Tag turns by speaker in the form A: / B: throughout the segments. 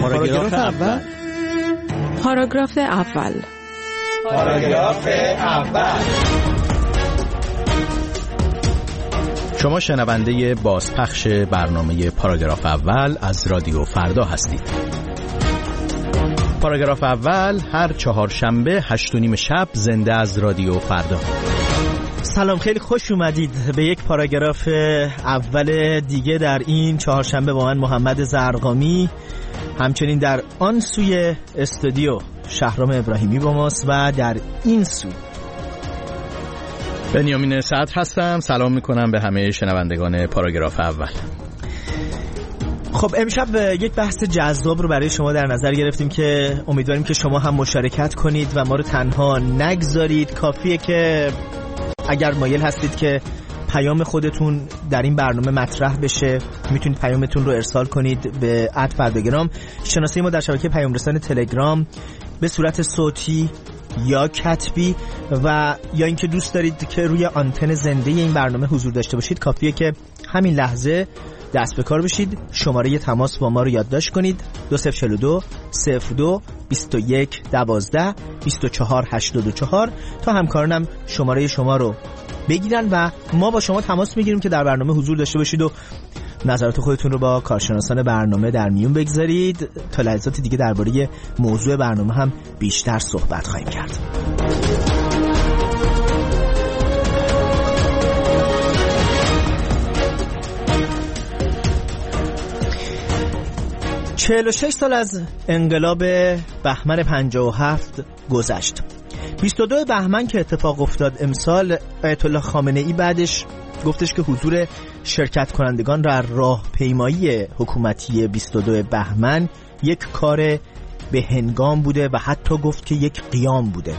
A: پاراگراف اول.
B: پاراگراف اول.
C: پاراگراف اول.
A: شما شنونده بازپخش برنامه پاراگراف اول از رادیو فردا هستید. پاراگراف اول هر چهارشنبه 8:30 شب زنده از رادیو فردا.
D: سلام، خیلی خوش اومدید به یک پاراگراف اول دیگه در این چهارشنبه با من محمد زرقامی. همچنین در آن سوی استودیو شهرام ابراهیمی با ماست و در این سو
A: بنیامین صدر هستم. سلام میکنم به همه شنوندگان پاراگراف اول.
D: خب امشب یک بحث جذاب رو برای شما در نظر گرفتیم که امیدواریم که شما هم مشارکت کنید و ما رو تنها نگذارید. کافیه که اگر مایل هستید که پیام خودتون در این برنامه مطرح بشه، میتونید پیامتون رو ارسال کنید به @فرداگرام. شناسه ما در شبکه پیام رسان تلگرام به صورت صوتی یا کتبی و یا اینکه دوست دارید که روی آنتن زنده این برنامه حضور داشته باشید، کافیه که همین لحظه دست به کار بشید. شماره تماس با ما رو یادداشت کنید: 2042 02 21 12 24 84 تا همکارانم شماره شما رو بگیرن و ما با شما تماس میگیریم که در برنامه حضور داشته باشید و نظرات خودتون رو با کارشناسان برنامه در میون بگذارید. تا لحظات دیگه درباره موضوع برنامه هم بیشتر صحبت خواهیم کرد. چهل و 6 سال از انقلاب بهمن 57 گذشت. 22 بهمن که اتفاق افتاد امسال، آیت الله خامنه ای بعدش گفتش که حضور شرکت کنندگان در راهپیمایی حکومتی 22 بهمن یک کار به هنگام بوده و حتی گفت که یک قیام بوده.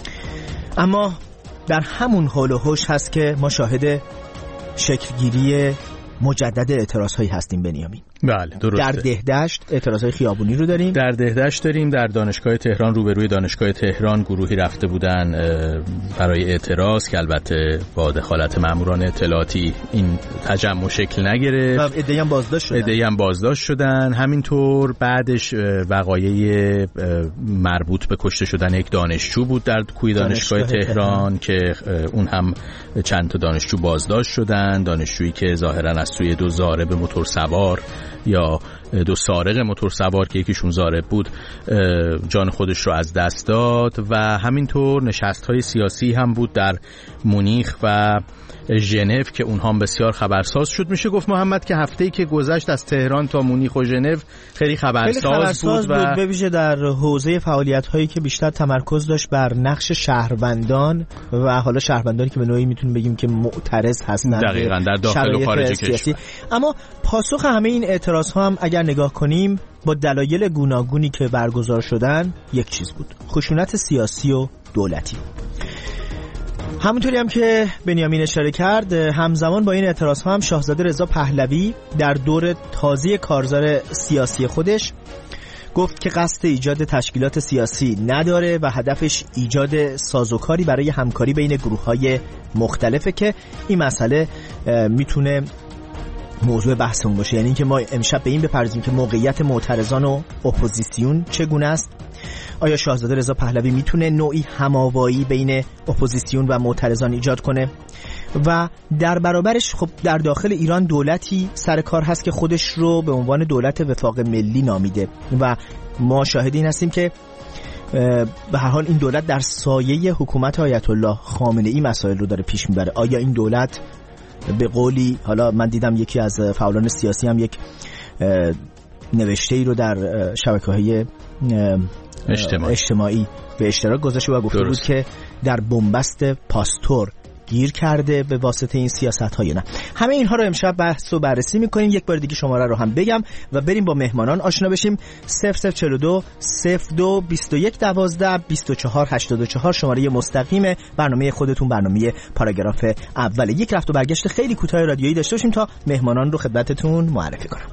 D: اما در همون حال و حوش هست که ما شاهد شکلگیری مجدد اعتراض‌هایی هستیم بنیامین.
A: بله درسته.
D: در دهدشت اعتراض‌های خیابونی رو داریم.
A: در دهدشت داریم. در دانشگاه تهران روبروی دانشگاه تهران گروهی رفته بودن برای اعتراض که البته با دخالت ماموران اطلاعاتی این تجمع شکل نگرفت.
D: و عده‌ای هم بازداشت شدن.
A: همینطور بعدش وقایع مربوط به کشته شدن یک دانشجو بود در کوی دانشگاه تهران که اون هم چند تا دانشجو بازداشت شدن. دانشجویی که ظاهرا از سوی دو ضارب موتور سوار یا دو سارق موتور سوار که یکیشون ضارب بود جان خودش رو از دست داد. و همینطور نشست‌های سیاسی هم بود در مونیخ و ژنو که اونها هم بسیار خبرساز شد. میشه گفت محمد که هفته‌ای که گذشت از تهران تا مونیخ و ژنو خیلی خبرساز بود و
D: به ویژه در حوزه فعالیت‌هایی که بیشتر تمرکز داشت بر نقش شهروندان و حالا شهروندانی که به نوعی میتونیم بگیم که معترض هستند
A: دقیقاً در داخل و خارج کشور.
D: اما پاسخ همه این اعتراض‌ها هم اگر نگاه کنیم با دلایل گوناگونی که برگزار شدن یک چیز بود: خشونت سیاسی و دولتی. همونطوری هم که بنیامین اشاره کرد، همزمان با این اعتراض هم شاهزاده رضا پهلوی در دور تازه کارزار سیاسی خودش گفت که قصد ایجاد تشکیلات سیاسی نداره و هدفش ایجاد سازوکاری برای همکاری بین گروه‌های مختلفه که این مسئله میتونه موضوع بحثمون باشه. یعنی اینکه ما امشب به این بپردازیم که موقعیت معترضان و اپوزیسیون چگونه است. آیا شاهزاده رضا پهلوی میتونه نوعی هماوایی بین اپوزیسیون و معترضان ایجاد کنه؟ و در برابرش خب در داخل ایران دولتی سر کار هست که خودش رو به عنوان دولت وفاق ملی نامیده و ما شاهد این هستیم که به هر حال این دولت در سایه حکومت آیت الله خامنه ای مسائل رو داره پیش میبره. آیا این دولت به قولی، حالا من دیدم یکی از فعالان سیاسی هم یک نوشته ای رو در شبکه‌های اجتماعی به اشتراک گذاشته و گفته بود که در بنبست پاستور گیر کرده به واسطه این سیاست‌های. نه، همه اینها رو امشب بحث و بررسی می‌کنیم. یک بار دیگه شماره رو هم بگم و بریم با مهمانان آشنا بشیم. 0042 02 21 12 24 84 شماره مستقیم برنامه خودتون، برنامه پاراگراف اول. یک رفت و برگشت خیلی کوتاه رادیویی داشته باشیم تا مهمانان رو خدمتتون معرفی کنم.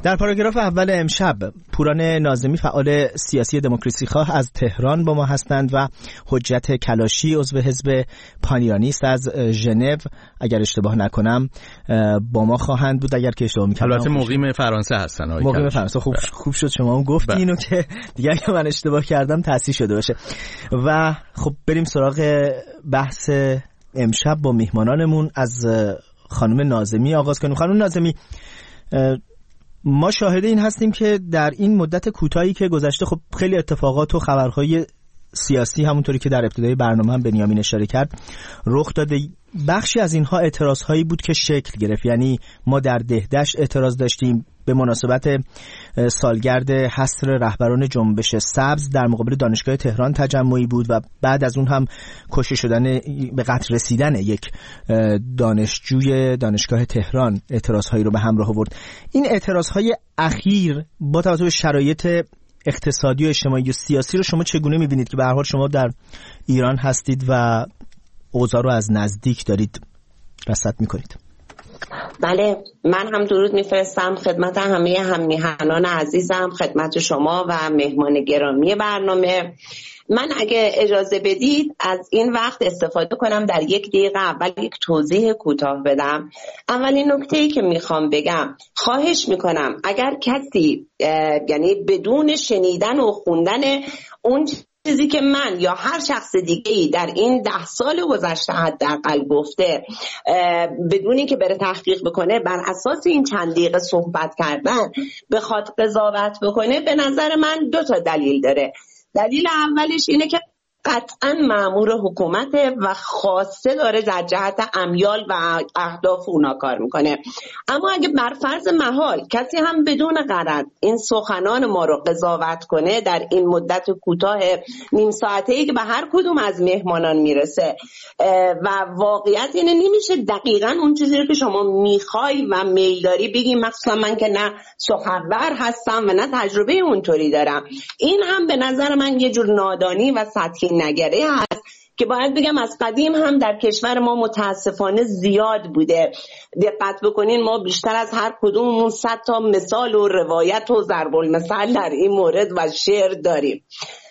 D: در پاراگراف اول امشب پوران ناظمی فعال سیاسی دموکراسی خواه از تهران با ما هستند و حجت کلاشی عضو حزب پانیرانیست از ژنو اگر اشتباه نکنم با ما خواهند بود. اگر که اشتباه می‌کنم
A: البته مقیم فرانسه هستن.
D: مقیم فرانسه. خوب شد شما هم گفتی اینو که دیگه اگه من اشتباه کردم تصحیح شده باشه. و خب بریم سراغ بحث امشب با میهمانانمون. از خانم ناظمی آغاز کنیم. خانم ناظمی، ما شاهد این هستیم که در این مدت کوتاهی که گذشته خب خیلی اتفاقات و خبرهای سیاسی همونطوری که در ابتدای برنامه هم بنیامین اشاره کرد رخ داده. بخشی از اینها اعتراضهایی بود که شکل گرفت. یعنی ما در دهدشت اعتراض داشتیم به مناسبت سالگرد حصر رهبران جنبش سبز، در مقابل دانشگاه تهران تجمعی بود و بعد از اون هم کشته شدن به قتل رسیدن یک دانشجوی دانشگاه تهران اعتراضهایی رو به همراه آورد. این اعتراضهای اخیر با توجه به شرایط اقتصادی و اجتماعی و سیاسی رو شما چگونه می‌بینید که به هر حال شما در ایران هستید و اوضاع رو از نزدیک دارید رصد می‌کنید؟
E: بله، من هم درود میفرستم خدمت همه هم‌میهنان عزیزم، خدمت شما و مهمان گرامی برنامه. من اگه اجازه بدید از این وقت استفاده کنم در 1 دقیقه اول یک توضیح کوتاه بدم. اولین نکته‌ای که میخوام بگم، خواهش میکنم اگر کسی یعنی بدون شنیدن و خوندن اون چیزی که من یا هر شخص دیگه‌ای در این 10 سال گذشته حداقل گفته بدون اینکه بره تحقیق بکنه بر اساس این چند دقیقه صحبت کردن بخواد قضاوت بکنه، به نظر من 2 تا دلیل داره. دلیل اولش اینه که قطعاً مأمور حکومته و خاصه داره در جهت امیال و اهداف اونا کار میکنه. اما اگه بر فرض محال کسی هم بدون غرض این سخنان ما رو قضاوت کنه در این مدت کوتاه نیم ساعته‌ای که به هر کدوم از مهمانان میرسه و واقعیت اینه نمیشه دقیقاً اون چیزی رو که شما میخوای و میل داری بگی، مخصوصا من که نه سخنور هستم و نه تجربه اونطوری دارم. این هم به نظر من یه جور نادانی و سطحی نگره هست که باید بگم از قدیم هم در کشور ما متاسفانه زیاد بوده. دقت بکنین ما بیشتر از هر کدوممون 100 تا مثال و روایت و ضرب المثل در این مورد و شعر داریم.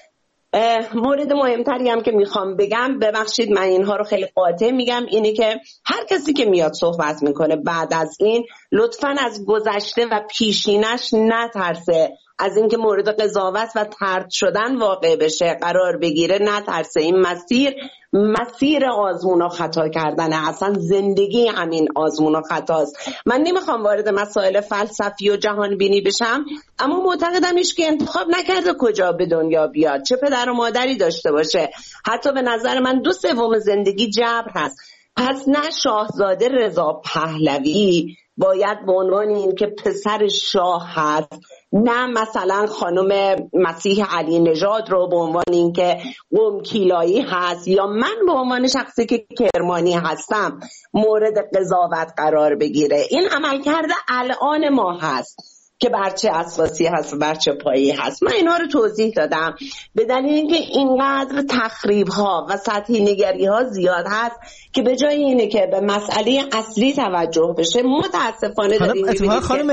E: مورد مهمتری هم که میخوام بگم، ببخشید من اینها رو خیلی قاطع میگم، اینه که هر کسی که میاد صحبت میکنه بعد از این لطفاً از گذشته و پیشینش نترسه، از اینکه مورد قضاوت و طرد شدن واقع بشه قرار بگیره نترسه. این مسیر آزمون و خطا کردنه، اصلا زندگی همین آزمون و خطاست. من نمیخوام وارد مسائل فلسفی و جهان بینی بشم، اما معتقدم ایش که انتخاب نکرده کجا به دنیا بیاد، چه پدر و مادری داشته باشه. حتی به نظر من 2/3 زندگی جبر هست. پس نه شاهزاده رضا پهلوی باید به عنوان این که پسر شاه هست، نه مثلا خانم مسیح علی نژاد رو به عنوان این که قم کیلایی هست، یا من به عنوان شخصی که کرمانی هستم مورد قضاوت قرار بگیره. این عملکرد الان ما هست که بر چه اساسی هست و بر چه پایه‌ای هست. من اینا رو توضیح دادم به دلیل اینکه اینقدر تخریب‌ها و سطحی نگری‌ها زیاد هست که به جای اینه که به مسئله اصلی توجه بشه متاسفانه داریم می‌بینیم.
D: خانم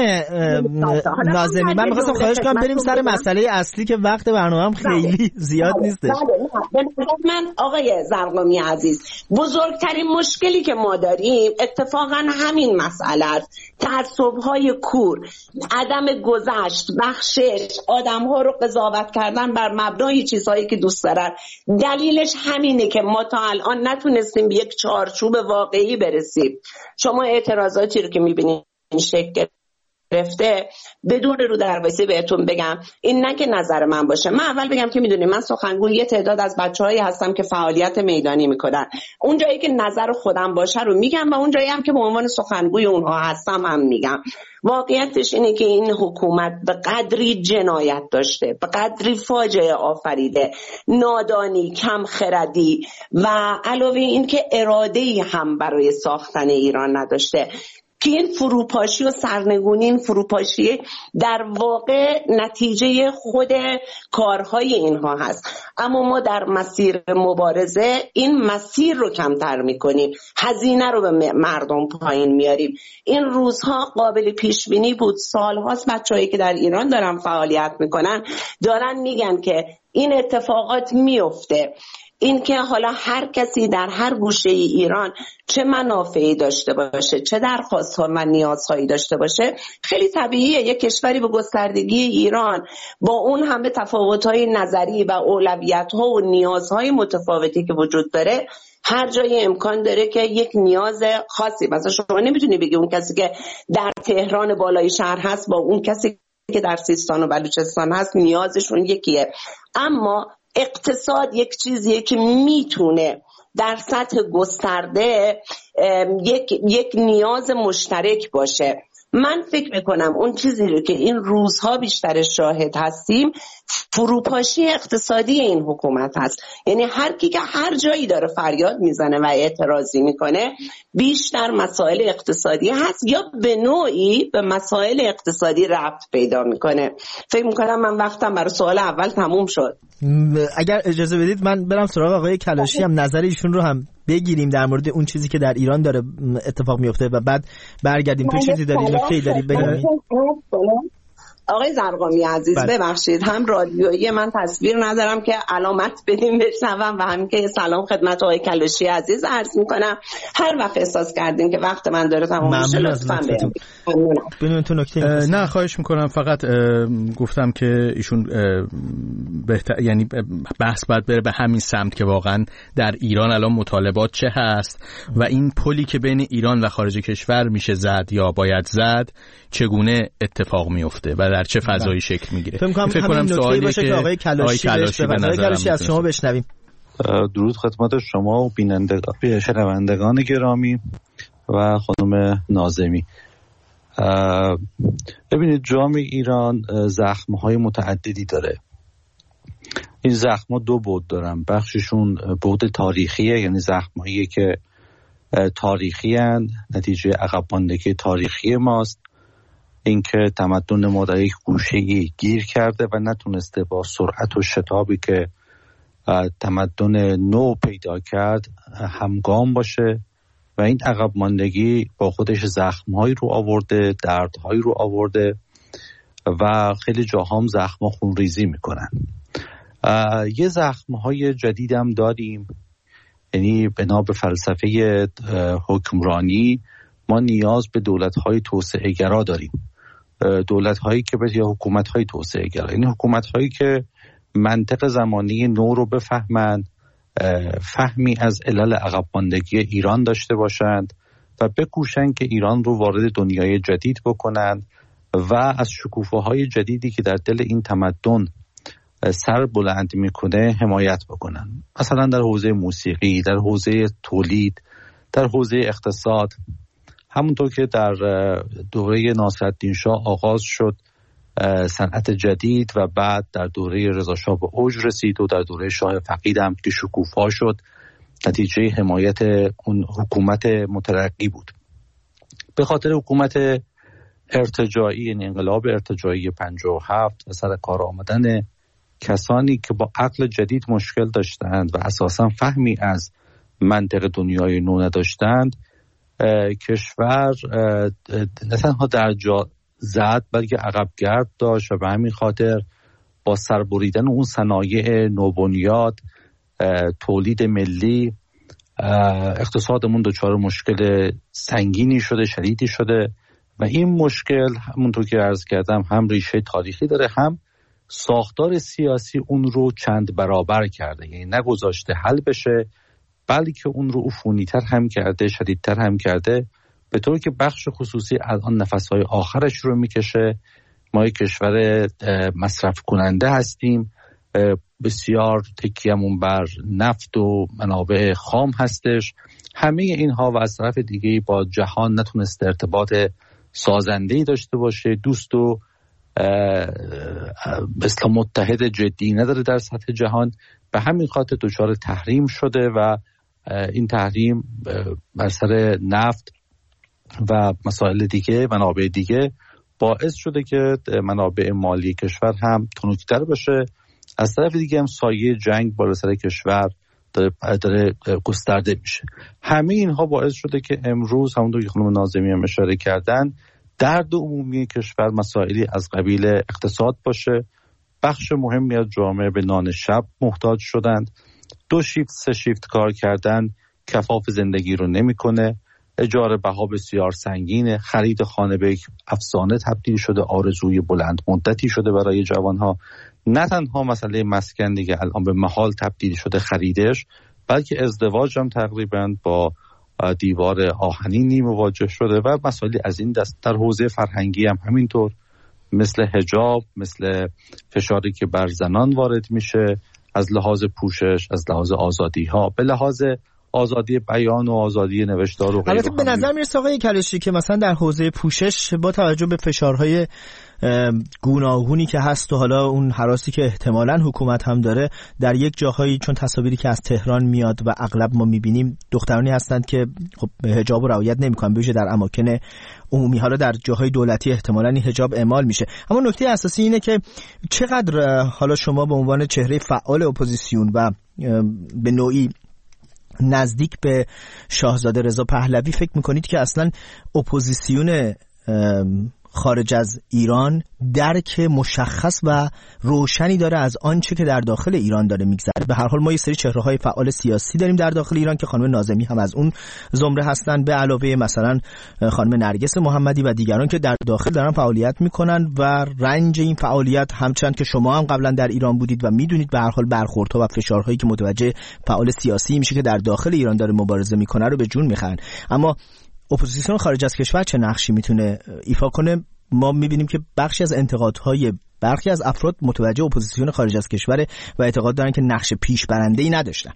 D: ناظمی، من می‌خواستم خواهش کنم بریم سر مسئله اصلی که وقت برنامه‌ام خیلی زیاد نیستش.
E: من آقای زرقامی عزیز، بزرگترین مشکلی که ما داریم اتفاقا همین مسئله است. تعصب‌های کور، عدم گذشت، بخشش، آدم‌ها رو قضاوت کردن بر مبنای چیزهایی که دوست دارن. دلیلش همینه که ما تا الان نتونستیم به یک چارچوب واقعی برسیم. شما اعتراضاتی رو که می‌بینید شکل گرفته، بدون رو در وایسی بهتون بگم این نه که نظر من باشه. من اول بگم که میدونی من سخنگوی یه تعداد از بچه‌هایی هستم که فعالیت میدانی میکنن. اون جایی که نظر خودم باشه رو میگم و اون جایی هم که به عنوان سخنگوی اونها هستم هم میگم. واقعیتش اینه که این حکومت به قدری جنایت داشته، به قدری فاجعه آفریده، نادانی، کم خردی و علاوه این که اراده‌ای هم برای ساختن ایران نداشته. که این فروپاشی و سرنگونی، این فروپاشی در واقع نتیجه خود کارهای اینها هست. اما ما در مسیر مبارزه این مسیر رو کمتر میکنیم، هزینه رو به مردم پایین میاریم. این روزها قابل پیش بینی بود. سالهاست بچه‌هایی که در ایران دارن فعالیت میکنن دارن میگن که این اتفاقات میفته. این که حالا هر کسی در هر گوشه ایران چه منافعی داشته باشه، چه درخواست‌ها و نیازهایی داشته باشه، خیلی طبیعیه. یک کشوری به گستردگی ایران با اون همه تفاوت‌های نظری و اولویت‌ها و نیازهای متفاوتی که وجود داره، هر جای امکان داره که یک نیاز خاصی، مثلا شما نمیتونی بگی اون کسی که در تهران بالای شهر هست با اون کسی که در سیستان و بلوچستان هست نیازشون یکیه. اما اقتصاد یک چیزیه که میتونه در سطح گسترده یک نیاز مشترک باشه. من فکر میکنم اون چیزی رو که این روزها بیشتر شاهد هستیم فروپاشی اقتصادی این حکومت هست. یعنی هر کی که هر جایی داره فریاد میزنه و اعتراضی میکنه بیشتر مسائل اقتصادی هست یا به نوعی به مسائل اقتصادی ربط پیدا میکنه. فکر میکنم من وقتم برای سوال اول تموم شد.
D: اگر اجازه بدید من برم سراغ آقای کلاشی، هم نظر ایشون رو هم بگیریم در مورد اون چیزی که در ایران داره اتفاق میفته و بعد برگردیم. تو چیزی داری نکته‌ای داری بگید؟
E: آقای زرقامی عزیز ببخشید، هم رادیویی من تصویر ندارم که علامت بدیم بشنوم و همین که سلام خدمت آقای کلاشی عزیز عرض میکنم. هر وقت احساس کردین که وقت من داره تمام میشه لطفاً
D: ببینید تو نکته.
A: نه خواهش میکنم، فقط گفتم که ایشون بهتر، یعنی بحث باید بره به همین سمت که واقعا در ایران الان مطالبات چه هست و این پلی که بین ایران و خارج کشور میشه زد یا باید زد چگونه اتفاق میفته و در چه فضایی شکل میگیره.
D: فکر کنم سوالی باشه که آقای کلاشی از شما بشنویم.
F: درود خدمت شما و بینندگان شنوندگان گرامی و خانم ناظمی. ببینید جامعه ایران زخم‌های متعددی داره. این زخم‌ها دو بعد دارن. بخششون بعد تاریخیه، یعنی زخم‌هایی که تاریخی هستند، نتیجه عقب ماندگی تاریخی ماست. اینکه تمدن ما در یک گوشه‌ای گیر کرده و نتونسته با سرعت و شتابی که تمدن نو پیدا کرد همگام باشه و این عقب ماندگی با خودش زخم‌هایی رو آورده، دردهایی رو آورده و خیلی جاهام زخم‌ها خونریزی میکنن. یه زخم‌های جدید هم داریم، یعنی بنا به فلسفه حکمرانی ما نیاز به دولت‌های توسعه گرا داریم. دولت‌هایی که یا حکومت‌های توسعه گرا، یعنی حکومت‌هایی که منطق زمانی نو رو بفهمند، فهمی از علل عقب ماندگی ایران داشته باشند و بکوشند که ایران رو وارد دنیای جدید بکنند و از شکوفه‌های جدیدی که در دل این تمدن سر بلند میکنه حمایت بکنن. مثلا در حوزه موسیقی، در حوزه تولید، در حوزه اقتصاد. همونطور که در دوره ناصرالدین شاه آغاز شد صنعت جدید و بعد در دوره رضا شاه به اوج رسید و در دوره شاه فقید هم که شکوفا شد، نتیجه حمایت اون حکومت مترقی بود. به خاطر حکومت ارتجاعی، یعنی انقلاب ارتجاعی 57 و سر کار آمدن کسانی که با عقل جدید مشکل داشتند و اساساً فهمی از منطق دنیای نو نداشتند، کشور نه تنها در جا زد بلکه عقب گرد داشت و به همین خاطر با سربریدن اون صنایع نوبنیاد، تولید ملی، اقتصادمون دچار مشکل سنگینی شده، شدیدی شده و این مشکل همونطور که عرض کردم هم ریشه تاریخی داره، هم ساختار سیاسی اون رو چند برابر کرده، یعنی نگذاشته حل بشه بلکه اون رو عفونی‌تر هم کرده، شدیدتر هم کرده، به طوری که بخش خصوصی الان نفس‌های آخرش رو میکشه. ما یک کشور مصرف کننده هستیم، بسیار تکیه‌مون بر نفت و منابع خام هستش. همه اینها و از طرف دیگه با جهان نتونسته ارتباط سازنده‌ای داشته باشه، دوست و مثلا متحد جدی نداره در سطح جهان. به همین خاطر دچار تحریم شده و این تحریم بر سر نفت و مسائل دیگه، منابع دیگه، باعث شده که منابع مالی کشور هم تنک‌تر باشه. از طرف دیگه هم سایه جنگ بالا سر کشور داره گسترده میشه. همه اینها باعث شده که امروز همونطور که خانم ناظمی هم اشاره کردن، درد عمومی کشور مسائلی از قبیل اقتصاد باشه. بخش مهمی از جامعه به نان شب محتاج شدند. 2 شیفت 3 شیفت کار کردن کفاف زندگی رو نمیکنه. اجاره بها بسیار سنگینه. خرید خانه به یک افسانه تبدیل شده، آرزوی بلند مدتی شده برای جوانها. نه تنها مسئله مسکن دیگه الان به محال تبدیل شده خریدش، بلکه ازدواج هم تقریبا با دیوار آهنینی مواجه شده و مسائلی از این دست. در حوزه فرهنگی هم همینطور، مثل حجاب، مثل فشاری که بر زنان وارد میشه از لحاظ پوشش، از لحاظ آزادی ها، به لحاظ آزادی بیان و آزادی نوشتار و غیره.
D: البته به نظر میرسه آقای کلشی که مثلا در حوزه پوشش با توجه به فشارهای گوناگونی که هست و حالا اون هراسی که احتمالاً حکومت هم داره، در یک جاهایی چون تصاویری که از تهران میاد و اغلب ما میبینیم دخترانی هستند که خب حجاب رو رعایت نمیکنن، به ویژه در اماکن عمومی. حالا در جاهای دولتی احتمالاً این حجاب اعمال میشه. اما نکته اساسی اینه که چقدر حالا شما به عنوان چهره فعال اپوزیسیون و به نوعی نزدیک به شاهزاده رضا پهلوی فکر میکنید که اصلا اپوزیسیون خارج از ایران درک مشخص و روشنی داره از آنچه که در داخل ایران داره میگذره؟ به هر حال ما یه سری چهره‌های فعال سیاسی داریم در داخل ایران که خانم ناظمی هم از اون زمره هستن، به علاوه مثلا خانم نرگس محمدی و دیگران که در داخل دارن فعالیت میکنن و رنج این فعالیت همچنان که شما هم قبلا در ایران بودید و میدونید به هر حال برخوردها و فشارهایی که متوجه فعال سیاسی میشه که در داخل ایران داره مبارزه میکنه رو به جون میخرن. اما اپوزیسیون خارج از کشور چه نقشی میتونه ایفا کنه؟ ما میبینیم که بخشی از انتقادهای برخی از افراد متوجه اپوزیسیون خارج از کشور و اعتقاد دارن که نقش پیشبرنده‌ای نداشتن.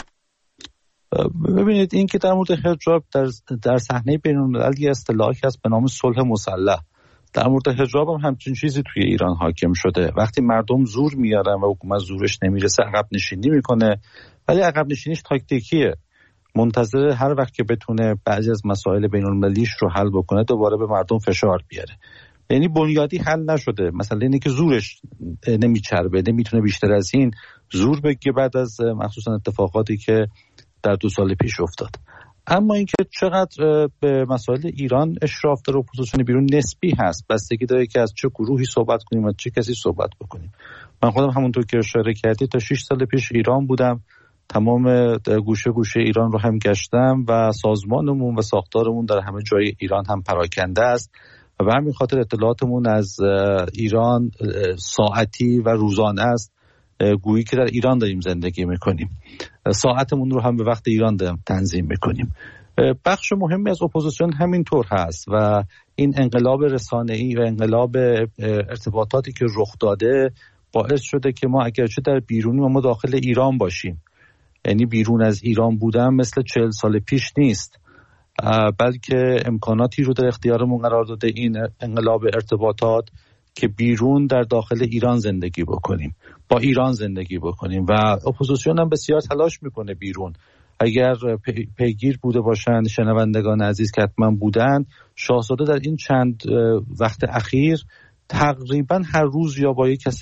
F: ببینید این که در مورد حجاب در صحنه بین‌المللی اصطلاحی هست به نام صلح مسلح. در مورد حجاب هم همچین چیزی توی ایران حاکم شده. وقتی مردم زور میارن و حکومت زورش نمیرسه عقب نشینی میکنه، ولی عقب نشینیش تاکتیکیه. منتظر هر وقت که بتونه بعضی از مسائل بین‌المللیش رو حل بکنه دوباره به مردم فشار بیاره. یعنی بنیادی حل نشده. مثلا اینه که زورش نمیچربه، نمیتونه بیشتر از این زور بگه بعد از مخصوصا اتفاقاتی که در 2 سال پیش افتاد. اما اینکه چقدر به مسائل ایران اشراف داره اپوزیسیون بیرون نسبی هست، بستگی داره که از چه گروهی صحبت کنیم و چه کسی صحبت بکنیم. من خودم همونطور که اشاره کردید تا 6 سال پیش ایران بودم، تمام گوشه گوشه ایران رو هم گشتم و سازمانمون و ساختارمون در همه جای ایران هم پراکنده است و به همین خاطر اطلاعاتمون از ایران ساعتی و روزانه است، گویی که در ایران داریم زندگی میکنیم. ساعتمون رو هم به وقت ایران داریم تنظیم میکنیم. بخش مهمی از اپوزیسیون همینطور هست و این انقلاب رسانه‌ای و انقلاب ارتباطاتی که رخ داده باعث شده که ما اگرچه در بیرونی و ما داخل ایران باشیم، یعنی بیرون از ایران بودن مثل 40 سال پیش نیست، بلکه امکاناتی رو در اختیارمون قرار داده این انقلاب ارتباطات که بیرون در داخل ایران زندگی بکنیم، با ایران زندگی بکنیم. و اپوزیسیون هم بسیار تلاش میکنه بیرون. اگر پیگیر بوده باشن شنوندگان عزیز که حتما بودن، شاهزاده در این چند وقت اخیر تقریبا هر روز یا با یک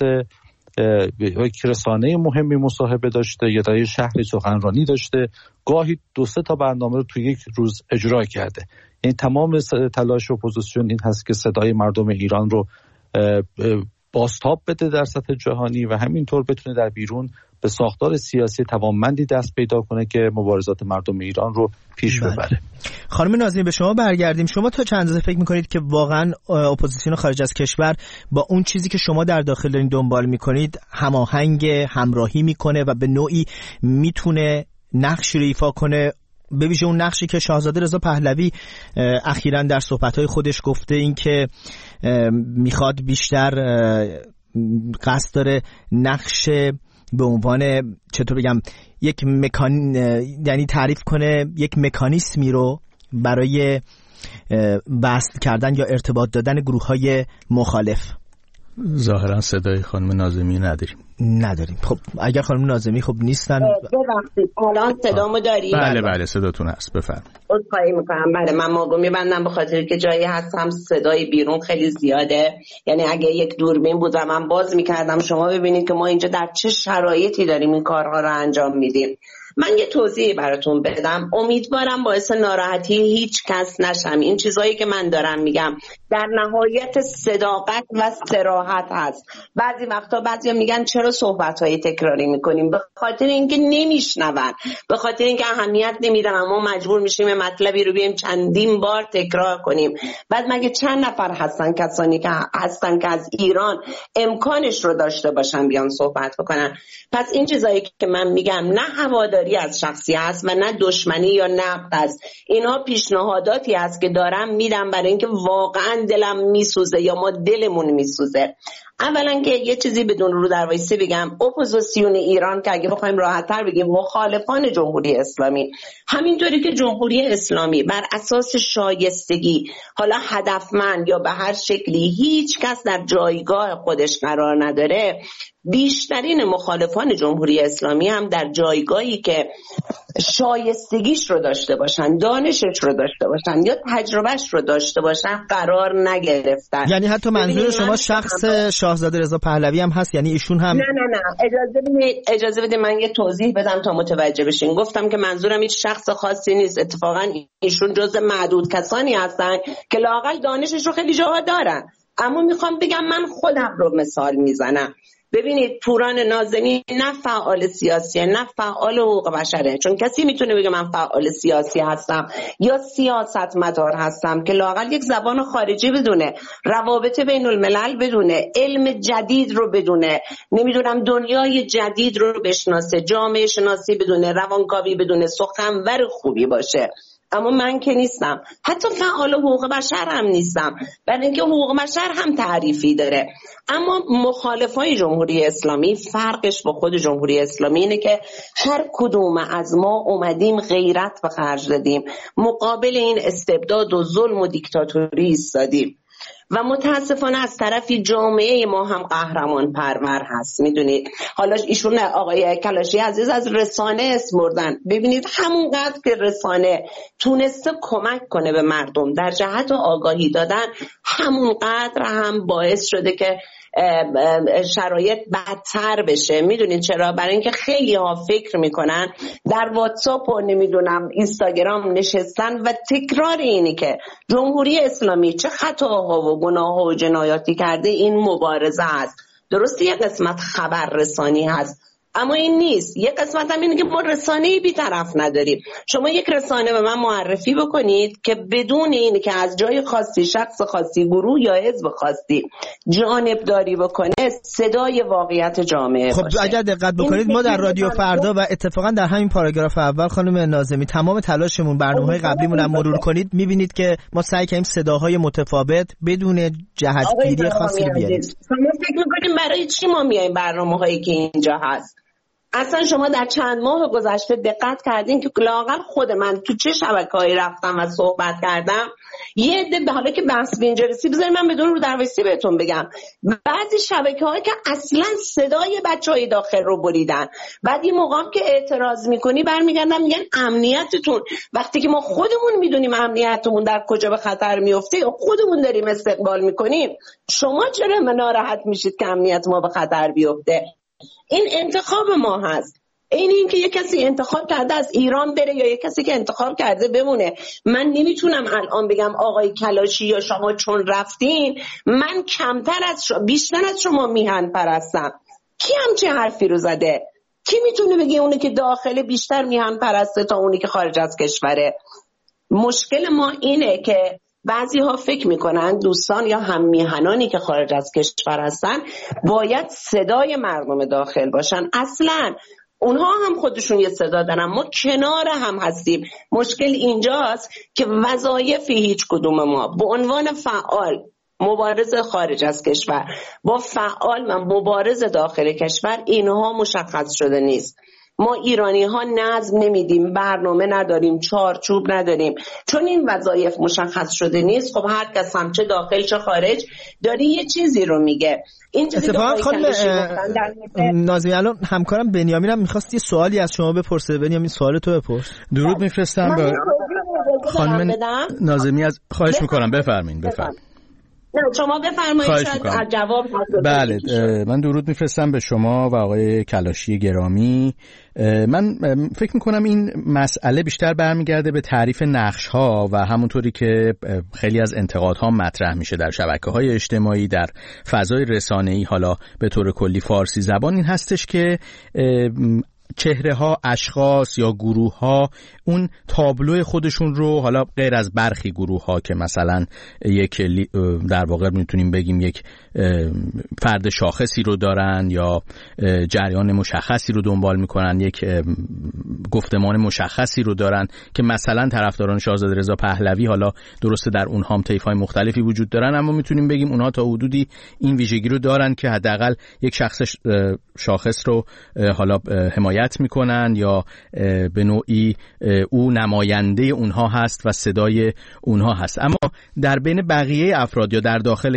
F: یک رسانه مهمی مصاحبه داشته یا در یک شهری سخنرانی داشته، گاهی 2-3 تا برنامه رو توی یک روز اجرا کرده. یعنی تمام تلاش اپوزیسیون این هست که صدای مردم ایران رو بازتاب بده در سطح جهانی و همینطور بتونه در بیرون به ساختار سیاسی توانمندی دست پیدا کنه که مبارزات مردم ایران رو پیش ببره.
D: خانم ناظمی به شما برگردیم. شما تا چند اندازه فکر میکنید که واقعا اپوزیسیون خارج از کشور با اون چیزی که شما در داخل دارین دنبال میکنید هماهنگ، همراهی میکنه و به نوعی میتونه نقشی رو ایفا کنه، به ویژه اون نقشی که شاهزاده رضا پهلوی اخیراً در صحبت‌های خودش گفته، این که میخواد بیشتر قصد داره نقش به عنوان چطور بگم یعنی تعریف کنه یک مکانیسمی رو برای وصل کردن یا ارتباط دادن گروه‌های مخالف.
A: ظاهرا صدای خانم ناظمی نداریم. خب اگر
D: خانم ناظمی خب نیستن.
E: ببخشید الان صدامو داری؟
A: بله صداتون هست، بفرمایید.
E: عذرخواهی میکنم. بله من موقع میبندم به خاطر که جایی هستم صدای بیرون خیلی زیاده، یعنی اگه یک دوربین بود و من باز میکردم شما ببینید که ما اینجا در چه شرایطی داریم این کارها رو انجام میدیم. من یه توضیحی براتون بدم، امیدوارم باعث ناراحتی هیچ کس نشم. این چیزایی که من دارم میگم در نهایت صداقت و صراحت هست. بعضی وقتا بعضیا میگن چرا صحبت‌های تکراری میکنیم؟ به خاطر اینکه نمیشنون، به خاطر اینکه اهمیت نمیدن، اما مجبور میشیم مطلبی رو بیایم چندین بار تکرار کنیم. بعد مگه چند نفر هستن کسانی که هستن که از ایران امکانش رو داشته باشن بیان صحبت بکنن؟ پس این چیزایی که من میگم نه هواداری از شخصی هست و نه دشمنی یا نقد است. اینا پیشنهاداتی است که دارم میدم برای اینکه واقعا دلم میسوزه یا ما دلمون میسوزه. اولا که یه چیزی بدون رو در وایسی بگم، اپوزیسیون ایران که اگه بخوایم راحت‌تر بگیم مخالفان جمهوری اسلامی، همینطوری که جمهوری اسلامی بر اساس شایستگی، حالا هدفمند یا به هر شکلی، هیچ کس در جایگاه خودش قرار نداره، بیشترین مخالفان جمهوری اسلامی هم در جایگاهی که شایستگیش رو داشته باشن، دانشش رو داشته باشن یا تجربهش رو داشته باشن قرار نگرفتن.
D: یعنی حتی منظور شما شخص شاهزاده رضا پهلوی هم هست؟ یعنی ایشون هم
E: نه اجازه بدید من یه توضیح بدم تا متوجه بشین. گفتم که منظورم هیچ شخص خاصی نیست، اتفاقا ایشون جز معدود کسانی هستن که لااقل دانشش رو خیلی جاها دارن. اما میخوام بگم من خودم رو مثال میزنم. ببینید پوران ناظمی نه فعال سیاسیه نه فعال حقوق بشره، چون کسی میتونه بگه من فعال سیاسی هستم یا سیاستمدار هستم که لااقل یک زبان خارجی بدونه، روابط بین الملل بدونه، علم جدید رو بدونه، نمیدونم دنیای جدید رو بشناسه، جامعه شناسی بدونه، روانکاوی بدونه، سخنور خوبی باشه. اما من که نیستم، حتی فعال حقوق بشر هم نیستم، برای اینکه حقوق بشر هم تعریفی داره. اما مخالفای جمهوری اسلامی فرقش با خود جمهوری اسلامی اینه که هر کدوم از ما اومدیم غیرت به خرج دادیم، مقابل این استبداد و ظلم و دیکتاتوری ایستادیم و متاسفانه از طرفی جامعه ما هم قهرمان پرور هست. میدونید حالا ایشون آقای کلاشی عزیز از رسانه اسم بردن، ببینید همونقدر که رسانه تونسته کمک کنه به مردم در جهت آگاهی دادن، همونقدر هم باعث شده که شرایط بدتر بشه. میدونید چرا؟ برای اینکه خیلی ها فکر میکنن در واتساپ و نمیدونم اینستاگرام نشستن و تکرار اینی که جمهوری اسلامی چه خطاها و گناهها و جنایاتی کرده این مبارزه است. درسته یک قسمت خبررسانی هست، اما این نیست. یک قسمت هم اینه که ما رسانه‌ای بی‌طرف نداریم. شما یک رسانه به من معرفی بکنید که بدون این که از جای خاصی، شخص خاصی، گروه یا حزب خاصی جانبداری بکنه، صدای واقعیت جامعه
D: خب
E: باشه.
D: اگر دقت بکنید ما در رادیو فردا و اتفاقا در همین پاراگراف اول خانم ناظمی تمام تلاشمون، برنامه‌های قبلیمون هم مرور کنید می‌بینید که ما سعی کردیم صداهای متفاوت بدون جهتگیری خاصی بیاریم.
E: شما فکر می‌کنید برای چی ما میایم برنامه‌هایی که اینجا هست؟ اصلا شما در چند ماه گذشته دقت کردین که لااقل خود من تو چه شبکه‌ای رفتم و صحبت کردم؟ یه عده، حالا که بحث به اینجا رسید بذارید من بدون رو در وایسی بهتون بگم، بعضی شبکه‌ها که اصلا صدای بچه‌های داخل رو بریدن، بعد این موقع که اعتراض می‌کنی برمیگردن میگن امنیتتون، وقتی که ما خودمون میدونیم امنیتمون در کجا به خطر میفته، خودمون داریم استقبال می‌کنیم، شما چرا ناراحت میشید که امنیت ما به خطر بیفته؟ این انتخاب ما هست. این که یک کسی انتخاب کرده از ایران بره یا یک کسی که انتخاب کرده بمونه. من نمیتونم الان بگم آقای کلاشی یا شما چون رفتین من کمتر از شما، بیشتر از شما میهن پرستم. کی همچین حرفی رو زده؟ کی میتونه بگه اونی که داخل بیشتر میهن پرسته تا اونی که خارج از کشوره؟ مشکل ما اینه که بعضی ها فکر میکنن دوستان یا هم میهنانی که خارج از کشور هستن باید صدای مردم داخل باشن. اصلا اونها هم خودشون یه صدا دارن، ما کنار هم هستیم. مشکل اینجاست که وظایف هیچ کدوم ما به عنوان فعال مبارز خارج از کشور با فعال من مبارز داخل کشور اینها مشخص شده نیست. ما ایرانی ها نظم نمیدیم، برنامه نداریم، چارچوب نداریم. چون این وظایف مشخص شده نیست، خب هر کس هم چه داخل چه خارج داری یه چیزی رو میگه. این چیزی که
D: نازمی الان همکارم بنیامین هم میخواست یه سوالی از شما بپرسه. بنیامین سوال تو بپرس.
A: درود میفرستم به خانم نازمی. از خواهش میکنم بفرمایید.
E: نه شما بفرمایید، شاید جواب
A: بله. من درود میفرستم به شما و آقای کلاشی گرامی. من فکر میکنم این مسئله بیشتر برمیگرده به تعریف نقش‌ها و همونطوری که خیلی از انتقادها مطرح میشه در شبکه‌های اجتماعی، در فضای رسانه‌ای، حالا به طور کلی فارسی زبان، این هستش که چهره ها، اشخاص یا گروه ها اون تابلو خودشون رو، حالا غیر از برخی گروه ها که مثلا یک در واقع میتونیم بگیم یک فرد شاخصی رو دارن یا جریان مشخصی رو دنبال میکنن، یک گفتمان مشخصی رو دارن که مثلا طرفداران شاهزاده رضا پهلوی، حالا درسته در اونها هم طیف‌های مختلفی وجود دارن، اما میتونیم بگیم اونها تا حدودی این ویژگی رو دارن که حداقل یک شاخص رو حالا حمایت میکنن یا به نوعی او نماینده اونها هست و صدای اونها هست. اما در بین بقیه افراد یا در داخل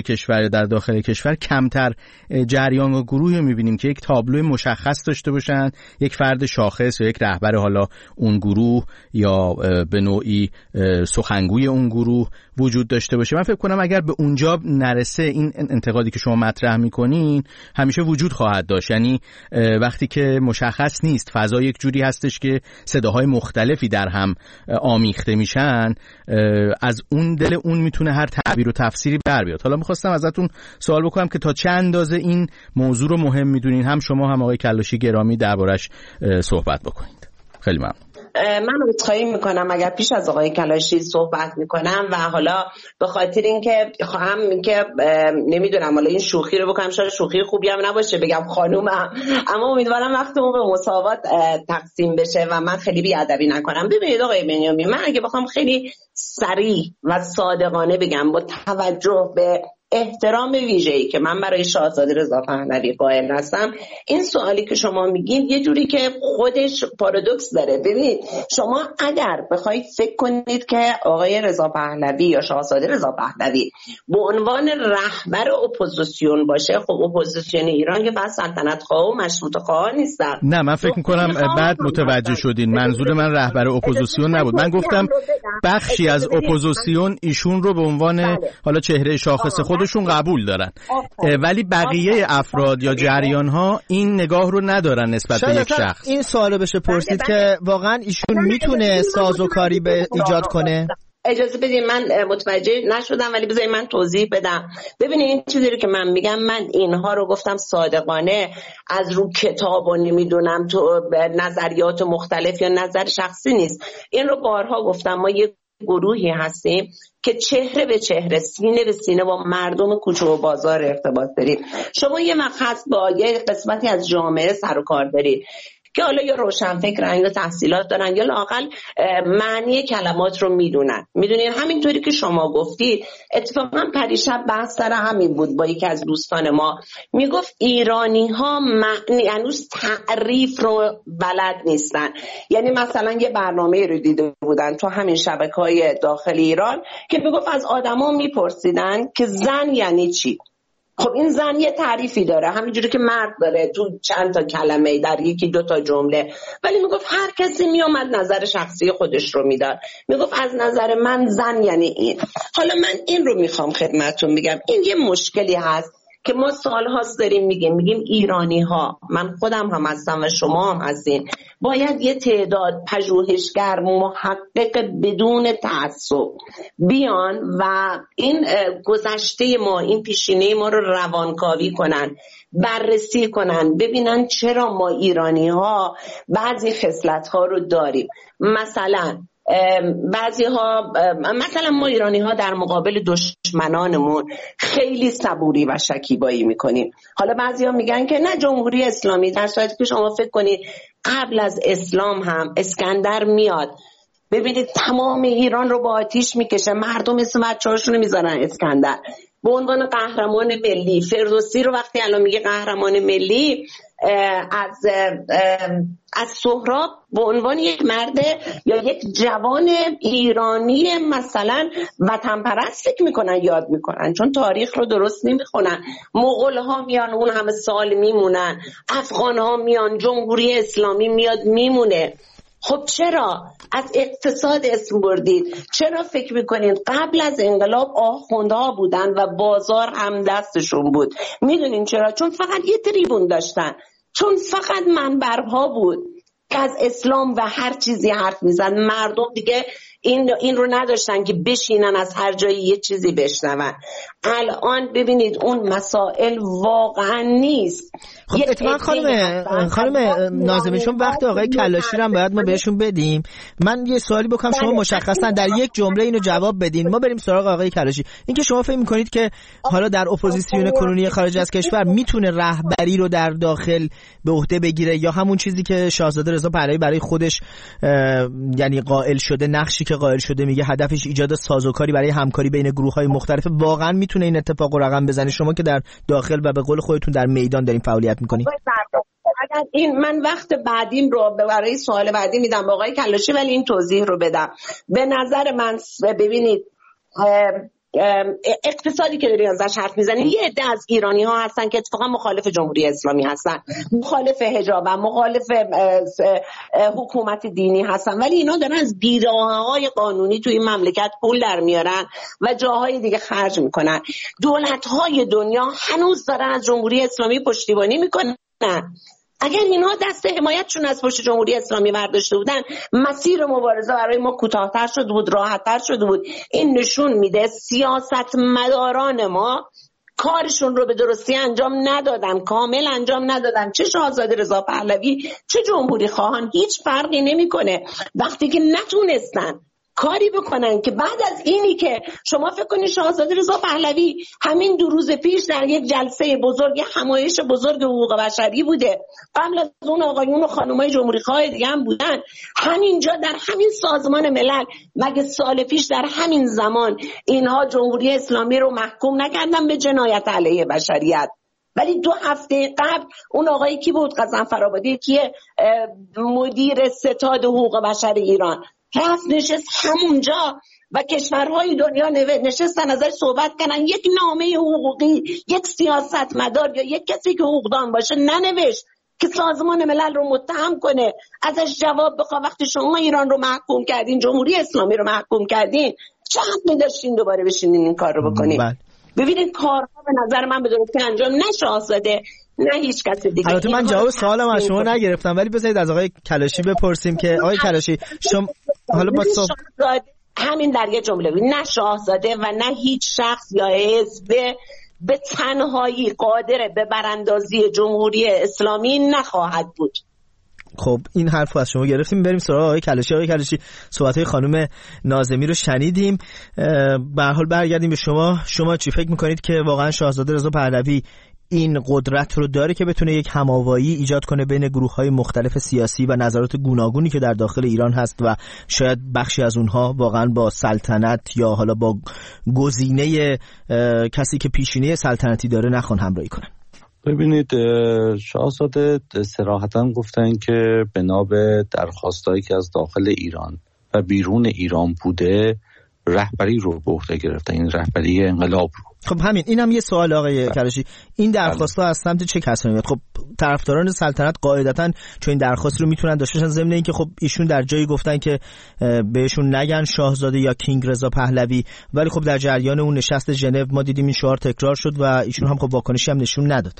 A: کشور کمتر جریان و گروهی میبینیم که یک تابلو مشخص داشته باشن، یک فرد شاخص یا یک رهبر حالا اون گروه یا به نوعی سخنگوی اون گروه وجود داشته باشه. من فکر کنم اگر به اونجا نرسه، این انتقادی که شما مطرح میکنین همیشه وجود خواهد داشت. یعنی وقتی که مشخص نیست، فضا یک جوری هستش که صداهای مختلفی در هم آمیخته میشن، از اون دل اون میتونه هر تعبیر و تفسیری بر بیاد. حالا میخواستم ازتون سوال بکنم که تا چه اندازه این موضوع رو مهم میدونین، هم شما هم آقای کلاشی گرامی، دربارش صحبت بکنید. خیلی ممنون.
E: من عذرخواهی میکنم اگر پیش از آقای کلاشی صحبت میکنم و حالا به خاطر اینکه خواهم که نمیدونم حالا این شوخی رو بکنم، شاید شوخی خوبی هم نباشه بگم خانومم، اما امیدوارم وقتمون به مساوات تقسیم بشه و من خیلی بی‌ادبی نکنم. ببینید آقای بنیامین، من اگه بخوام خیلی صریح و صادقانه بگم با توجه به احترام ویژه‌ای که من برای شاهزاده رضا پهلوی قائل هستم، این سوالی که شما میگین یه جوری که خودش پارادوکس داره. ببینید شما اگر بخواید فکر کنید که آقای رضا پهلوی یا شاهزاده رضا پهلوی به عنوان رهبر اپوزیسیون باشه، خب اپوزیسیون ایران که بس سلطنت خواه و مشروطه خواه نیستن.
A: نه من فکر میکنم بعد متوجه شدین منظور من رهبر اپوزیسیون نبود. من گفتم بخشی از اپوزیسیون ایشون رو به عنوان حالا چهره شاخص خودشون قبول دارن، ولی بقیه افراد یا جریان ها این نگاه رو ندارن نسبت به یک شخص.
D: این سوالو بشه پرسید که واقعا ایشون میتونه سازوکاری به ایجاد کنه؟
E: اجازه بدید من متوجه نشدم ولی بذارید من توضیح بدم. ببینید این چیزی رو که من میگم، من اینها رو گفتم صادقانه، از رو کتاب و نمیدونم تو نظریات مختلف یا نظر شخصی نیست. این رو بارها گفتم، ما یک گروهی هستیم که چهره به چهره، سینه به سینه با مردم کوچه و بازار ارتباط داریم. شما یه وقت با یه قسمتی از جامعه سر و کار دارید که حالا یا روشنفکرن یا تحصیلات دارن یا لااقل معنی کلمات رو میدونین. همینطوری که شما گفتید، اتفاقا پریشب بحث سر همین بود با یکی از دوستان ما، میگفت ایرانی ها معنی هنوز تعریف رو بلد نیستن. یعنی مثلا یه برنامه رو دیده بودن تو همین شبکه‌های داخل ایران که میگفت از آدما میپرسیدن که زن یعنی چی. خب این زن یه تعریفی داره، همینجوری که مرد داره تو چند تا کلمه، در یکی دو تا جمله، ولی میگفت هر کسی میامد نظر شخصی خودش رو میداد، میگفت از نظر من زن یعنی این. حالا من این رو میخوام خدمتتون بگم، این یه مشکلی هست که ما سالهاست داریم میگیم ایرانی ها، من خودم هم هستم و شما هم هستین، باید یه تعداد پژوهشگر محقق بدون تعصب بیان و این گذشته ما، این پیشینه ما رو روانکاوی کنن، بررسی کنن، ببینن چرا ما ایرانی ها بعضی خصلت ها رو داریم. مثلا ما ایرانی ها در مقابل دشمنانمون خیلی صبوری و شکیبایی میکنیم. حالا بعضی ها میگن که نه جمهوری اسلامی، در صورتی که شما فکر کنید قبل از اسلام هم اسکندر میاد، ببینید تمام ایران رو با آتیش میکشه، مردم اسم بچه‌هاشون رو میذارن اسکندر. به عنوان قهرمان ملی. فردوسی رو وقتی الان میگه قهرمان ملی، از سهراب به عنوان یک مرد یا یک جوان ایرانی مثلا وطن پرست فکر میکنن، یاد میکنن، چون تاریخ رو درست نمیخونن. مغول ها میان اون همه سال میمونن، افغان ها میان، جمهوری اسلامی میاد میمونه. خب چرا از اقتصاد اسم بردید؟ چرا فکر میکنید قبل از انقلاب آخوندها بودن و بازار هم دستشون بود؟ میدونین چرا؟ چون فقط یه تریبون داشتن، چون فقط منبرها بود که از اسلام و هر چیزی حرف میزن. مردم دیگه این رو نداشتن که بشینن از هر جایی یه چیزی بشنون. الان ببینید اون مسائل واقعا نیست.
D: خب اتفاقا خانم ناظمی، چون وقت آقای کلاشی رو هم باید ما بهشون بدیم، من یه سوالی بکنم شما مشخصا در یک جمله اینو جواب بدین، ما بریم سراغ آقای کلاشی. اینکه شما فکر می‌کنید که حالا در اپوزیسیون کنونی خارج از کشور میتونه رهبری رو در داخل به عهده بگیره، یا همون چیزی که شاهزاده رضا پهلوی برای خودش یعنی قائل شده، نقشی که قائل شده، میگه هدفش ایجاد سازوکاری برای همکاری بین گروه‌های مختلف، واقعا میتونه این اتفاق رو رقم بزنه؟ شما که در داخل و به قول خودتون در میدان دارین فعالیت میکنین.
E: این من وقت بعدیم رو برای سوال بعدی میدم با آقای کلاشی، ولی این توضیح رو بدم. به نظر من ببینید اقتصادی که داری ازش حرف میزنید، یه عده از ایرانی ها هستن که اتفاقا مخالف جمهوری اسلامی هستن، مخالف حجاب، مخالف حکومت دینی هستن، ولی اینا دارن از بیراهه‌های قانونی توی این مملکت پول در میارن و جاهای دیگه خرج میکنن. دولت‌های دنیا هنوز دارن از جمهوری اسلامی پشتیبانی میکنن. اگر اینها دست حمایتشون از پشت جمهوری اسلامی برداشته بودن، مسیر مبارزه برای ما کوتاه‌تر شده بود، راحت‌تر شده بود. این نشون میده سیاستمداران ما کارشون رو به درستی انجام ندادن، کامل انجام ندادن. چه شاهزاده رضا پهلوی چه جمهوری خواهان، هیچ فرقی نمیکنه وقتی که نتونستن کاری بکنن که بعد از اینی که شما فکر کنید شاهزاده رضا پهلوی همین 2 روز پیش در یک جلسه بزرگ، همایش بزرگ حقوق بشری بوده، قبل از اون آقایون و خانمای جمهوری خواه دیگه هم بودن، همینجا در همین سازمان ملل، مگه سال پیش در همین زمان اینها جمهوری اسلامی رو محکوم نکردن به جنایت علیه بشریت؟ ولی 2 هفته قبل اون آقایی کی بود؟ غضنفرآبادی، که مدیر ستاد حقوق بشر ایران، رفت نشست همونجا و کشورهای دنیا نشستن ازش صحبت کنن. یک نامه حقوقی، یک سیاستمدار یا یک کسی که حقوقدان باشه ننوشت که سازمان ملل رو متهم کنه، ازش جواب بخواد. وقتی شما ایران رو محکوم کردین، جمهوری اسلامی رو محکوم کردین، چه حقی داشتین دوباره بشینین این کار رو بکنین؟ ببینید کارها به نظر من به درستی انجام نشده، نه هیچ کس دیگه.
D: البته من جواب سوالم از شما نگرفتم، ولی بذارید از آقای کلاشی بپرسیم که آقای کلاشی شما حالا با
E: همین در یه جمله، نه شاهزاده و نه هیچ شخص یا حزب به تنهایی قادر به براندازی جمهوری اسلامی نخواهد بود.
D: خب این حرفو از شما گرفتیم، بریم سراغ آقای کلاشی. آقای کلاشی، صحبت‌های خانم ناظمی رو شنیدیم، به هر حال برگردیم به شما چی فکر می‌کنید که واقعا شاهزاده رضا پهلوی این قدرت رو داره که بتونه یک هماوایی ایجاد کنه بین گروه‌های مختلف سیاسی و نظرات گوناگونی که در داخل ایران هست و شاید بخشی از اونها واقعا با سلطنت یا حالا با گزینه کسی که پیشینه سلطنتی داره نخوان همراهی کنن؟
F: ببینید، شاهزاده صراحتاً گفتن که بنا به درخواستایی که از داخل ایران و بیرون ایران بوده، رهبری رو به عهده گرفتن، این رهبری انقلاب رو.
D: خب همین، اینم یه سوال آقای کلاشی، این درخواست‌ها از سمت چه کسانی میاد؟ خب طرفداران سلطنت قاعدتاً چون این درخواست رو میتونن داشته باشن، ضمن اینکه خب ایشون در جایی گفتن که بهشون نگن شاهزاده یا کینگ رضا پهلوی، ولی خب در جریان اون نشست ژنو ما دیدیم این شعار تکرار شد و ایشون هم خب واکنشی هم نشون نداد.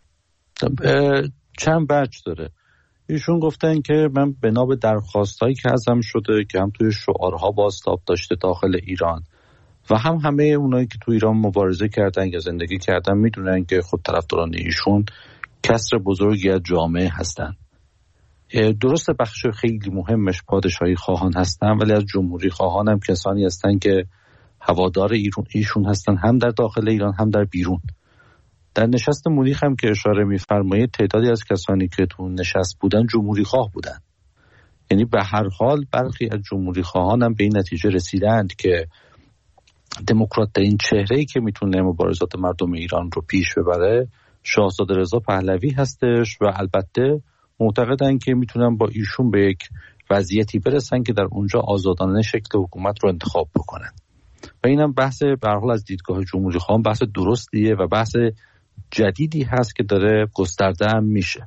F: چند بچ داره. ایشون گفتن که من بنا به درخواستایی که ازم شده که هم توی شعارها بازتاب داشته داخل ایران و هم همه اونایی که تو ایران مبارزه کردن یا زندگی کردن میدونن که خود طرفداران ایشون کسر بزرگی از جامعه هستن. درست بخش خیلی مهمش پادشاهی خواهان هستن، ولی از جمهوری خواهان هم کسانی هستن که هوادار ایشون هستن، هم در داخل ایران هم در بیرون. در نشست مونیخ هم که اشاره می‌فرمایید تعدادی از کسانی که تو نشست بودن جمهوری خواه بودن. یعنی به هر حال برخی از جمهوری خواهان هم به این نتیجه رسیدند که دموکرات ترین چهره‌ای که میتونه مبارزات مردم ایران رو پیش ببره شاهزاده رضا پهلوی هستش و البته معتقدن که میتونن با ایشون به یک وضعیتی برسن که در اونجا آزادانه شکل حکومت رو انتخاب بکنن و اینم بحث به هر حال از دیدگاه جمهوری خواهان بحث درستیه و بحث جدیدی هست که داره گسترده هم میشه.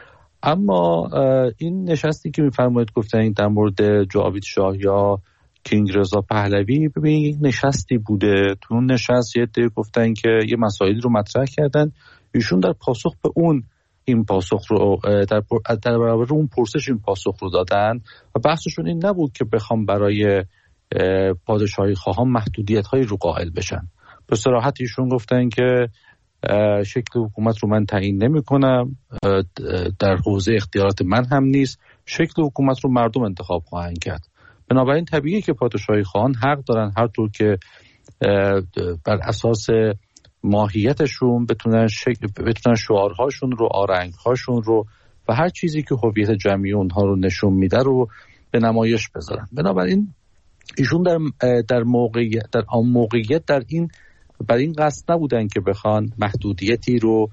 F: اما این نشستی که میفرمایید گفتن در مورد جاوید شاه یا کینگ رضا پهلوی، ببینید یک نشستی بوده، تو اون نشست یه عده گفتن که یه مسائلی رو مطرح کردن، ایشون در پاسخ به اون این پاسخ رو در برابر اون پرسش این پاسخ رو دادن و بحثشون این نبود که بخوام برای پادشاهی خواهان محدودیت‌هایی رو قائل بشن. به صراحت ایشون گفتن که شکل حکومت رو من تعیین نمی‌کنم، در حوزه اختیارات من هم نیست، شکل حکومت رو مردم انتخاب خواهند کرد. بنابراین طبیعیه که پادشاهی خواهان حق دارن هر طور که بر اساس ماهیتشون بتونن شعارهاشون رو، آرنگهاشون رو و هر چیزی که هویت جمعی اونها رو نشون میده رو به نمایش بذارن. بنابراین ایشون در موقعیت بر این قصد نبودن که بخوان محدودیتی رو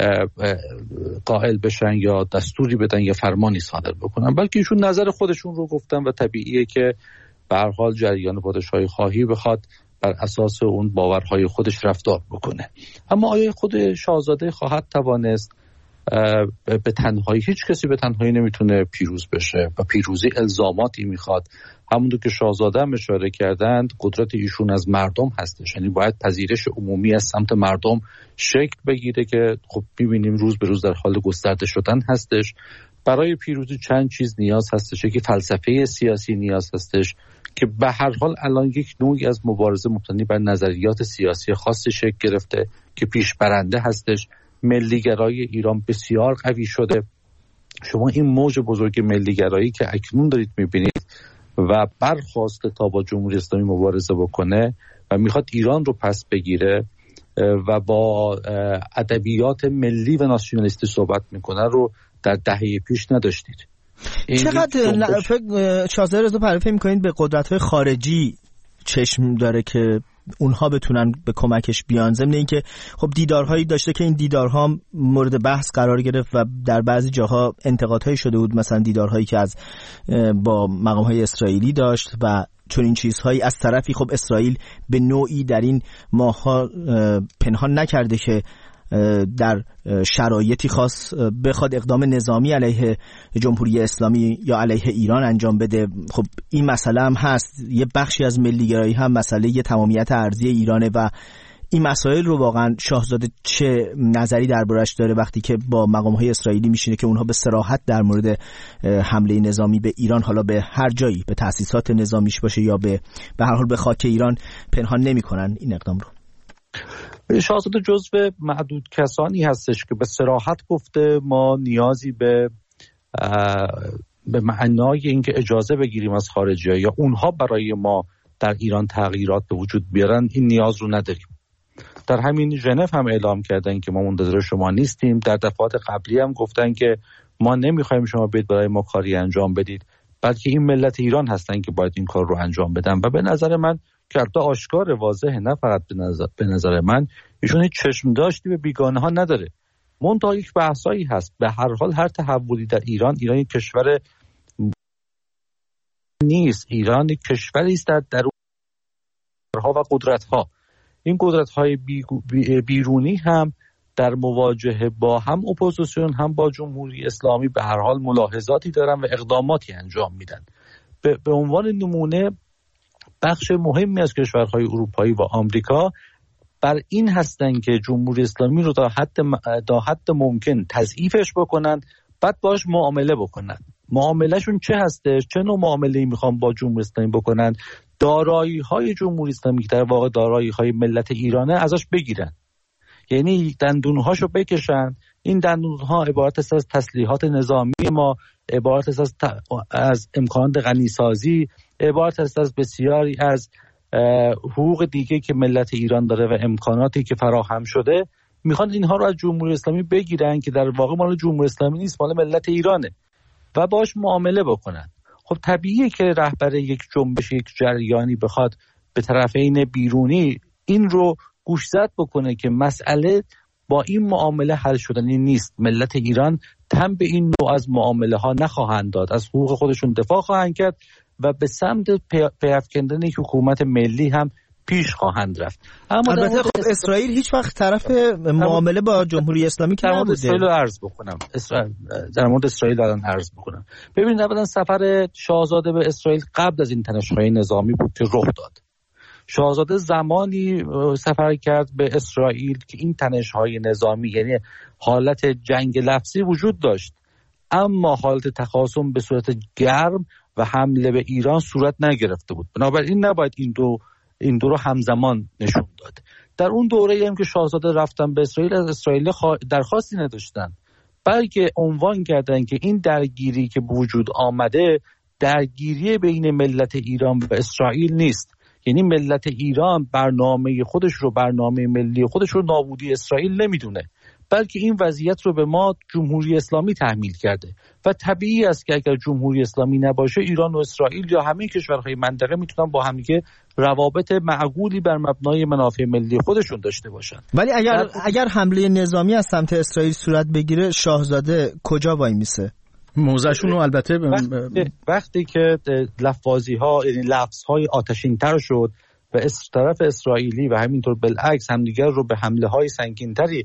F: قائل بشن یا دستوری بدن یا فرمانی صادر بکنن، بلکه ایشون نظر خودشون رو گفتن و طبیعیه که به هر حال جریان پادشاهی خواهی بخواد بر اساس اون باورهای خودش رفتار بکنه. اما آیا خود شاهزاده خواهد توانست به تنهایی؟ هیچ کسی به تنهایی نمیتونه پیروز بشه و پیروزی الزاماتی میخواد. همونطور که شاهزاده هم اشاره کردند قدرت ایشون از مردم هستش، یعنی باید پذیرش عمومی از سمت مردم شکل بگیره که خب میبینیم روز به روز در حال گسترده شدن هستش. برای پیروزی چند چیز نیاز هستش، که فلسفه سیاسی نیاز هستش که به هر حال الان یک نوعی از مبارزه مبتنی بر نظریات سیاسی خاصی شکل گرفته که پیش برنده هستش. ملیگرایی ایران بسیار قوی شده. شما این موج بزرگ ملیگرایی که اکنون دارید میبینید و برخواسته تا با جمهوری اسلامی مبارزه بکنه و میخواد ایران رو پس بگیره و با ادبیات ملی و ناسیونالیستی صحبت میکنه رو در دهه پیش نداشتید.
D: چقدر شاهزاده رضا پهلوی فکر میکنید به قدرت‌های خارجی چشم داره که اونها بتونن به کمکش بیان، ضمن اینکه خب دیدارهایی داشته که این دیدارها مورد بحث قرار گرفت و در بعضی جاها انتقادهایی شده بود، مثلا دیدارهایی که با مقام‌های اسرائیلی داشت و چون این چیزهایی. از طرفی خب اسرائیل به نوعی در این ماه‌ها پنهان نکرده که در شرایطی خاص بخواد اقدام نظامی علیه جمهوری اسلامی یا علیه ایران انجام بده. خب این مسئله هم هست، یه بخشی از ملیگرایی هم مسئله تمامیت ارضی ایرانه و این مسائل رو واقعا شاهزاده چه نظری دربارش داره وقتی که با مقام‌های اسرائیلی میشینه که اونها به صراحت در مورد حمله نظامی به ایران، حالا به هر جایی، به تأسیسات نظامیش باشه یا به هر حال به خاک ایران، پنهان نمی‌کنن این اقدام رو؟
F: شاهزاده جزو معدود کسانی هستش که به صراحت گفته ما نیازی به معنای اینکه اجازه بگیریم از خارجی‌ها یا اونها برای ما در ایران تغییرات به وجود بیارن این نیاز رو نداریم. در همین ژنو هم اعلام کردن که ما منتظر شما نیستیم. در دفعات قبلی هم گفتن که ما نمیخوایم شما بیاید برای ما کاری انجام بدید، بلکه این ملت ایران هستن که باید این کار رو انجام بدن. و به نظر من که البته آشکار واضحه، نه فقط به نظر من، ایشون هیچ چشم داشتی به بیگانه ها نداره. منتها یک بحثایی هست. به هر حال هر تحولی در ایران یک کشور نیست، ایران یک کشوری است در درونها و قدرت‌ها. این قدرت‌های بیرونی هم در مواجهه با هم اپوزیسیون هم با جمهوری اسلامی به هر حال ملاحظاتی دارن و اقداماتی انجام میدن. به عنوان نمونه بخش مهمی از کشورهای اروپایی و آمریکا بر این هستن که جمهوری اسلامی رو تا حد ممکن تضعیفش بکنن، بعد باش معامله بکنن. معاملهشون چه هستش؟ چه نوع معامله‌ای میخوان با جمهوری اسلامی بکنن؟ دارایی‌های جمهوری اسلامی که در واقع دارایی‌های ملت ایرانه ازش بگیرن، یعنی دندونهاشو بکشن. این دندونها عبارت است از تسلیحات نظامی ما، عبارت است از امکانات غنیسازی، عبارت است از بسیاری از حقوق دیگه که ملت ایران داره و امکاناتی که فراهم شده. میخوان اینها رو از جمهوری اسلامی بگیرن که در واقع مال جمهوری اسلامی نیست، مال ملت ایرانه و باش معامله بکنن. خب طبیعیه که رهبر یک جنبش، یک جریانی بخواد به طرفین بیرونی این رو گوشزد بکنه که مسئله با این معامله حل شدنی نیست. ملت ایران تن به این نوع از معامله ها نخواهند داد، از حقوق خودشون دفاع خواهند کرد و به سمت پیافکندن یک حکومت ملی هم پیش خواهند رفت. اما
D: البته خب اسرائیل هیچ وقت طرف معامله با جمهوری اسلامی که نبوده.
F: اسرائیل رو عرض بکنم. در مورد اسرائیل الان عرض بکنم. ببینید اولا سفر شاهزاده به اسرائیل قبل از این تنش‌های نظامی بود که رخ داد. شاهزاده زمانی سفر کرد به اسرائیل که این تنش‌های نظامی، یعنی حالت جنگ لفظی وجود داشت، اما حالت تخاصم به صورت گرم و حمله به ایران صورت نگرفته بود. بنابراین نباید این دو رو همزمان نشون داد. در اون دوره‌ای هم که شاهزاده رفتن به اسرائیل، از اسرائیل درخواستی نداشتن، بلکه عنوان کردن که این درگیری که به وجود آمده درگیری بین ملت ایران و اسرائیل نیست. یعنی ملت ایران برنامه ملی خودش رو نابودی اسرائیل نمیدونه، بلکه این وضعیت رو به ما جمهوری اسلامی تحمیل کرده و طبیعی است که اگر جمهوری اسلامی نباشه ایران و اسرائیل یا همه کشورهای منطقه میتونن با هم دیگه روابط معقولی بر مبنای منافع ملی خودشون داشته باشن.
D: ولی اگر حمله نظامی از سمت اسرائیل صورت بگیره، شاهزاده کجا وای میسه؟
A: موضعشون رو البته
F: وقتی که لفظی ها، یعنی لفظ های آتشین تر شد و طرف اسرائیلی و همینطور بالعکس همدیگر رو به حمله های سنگین تری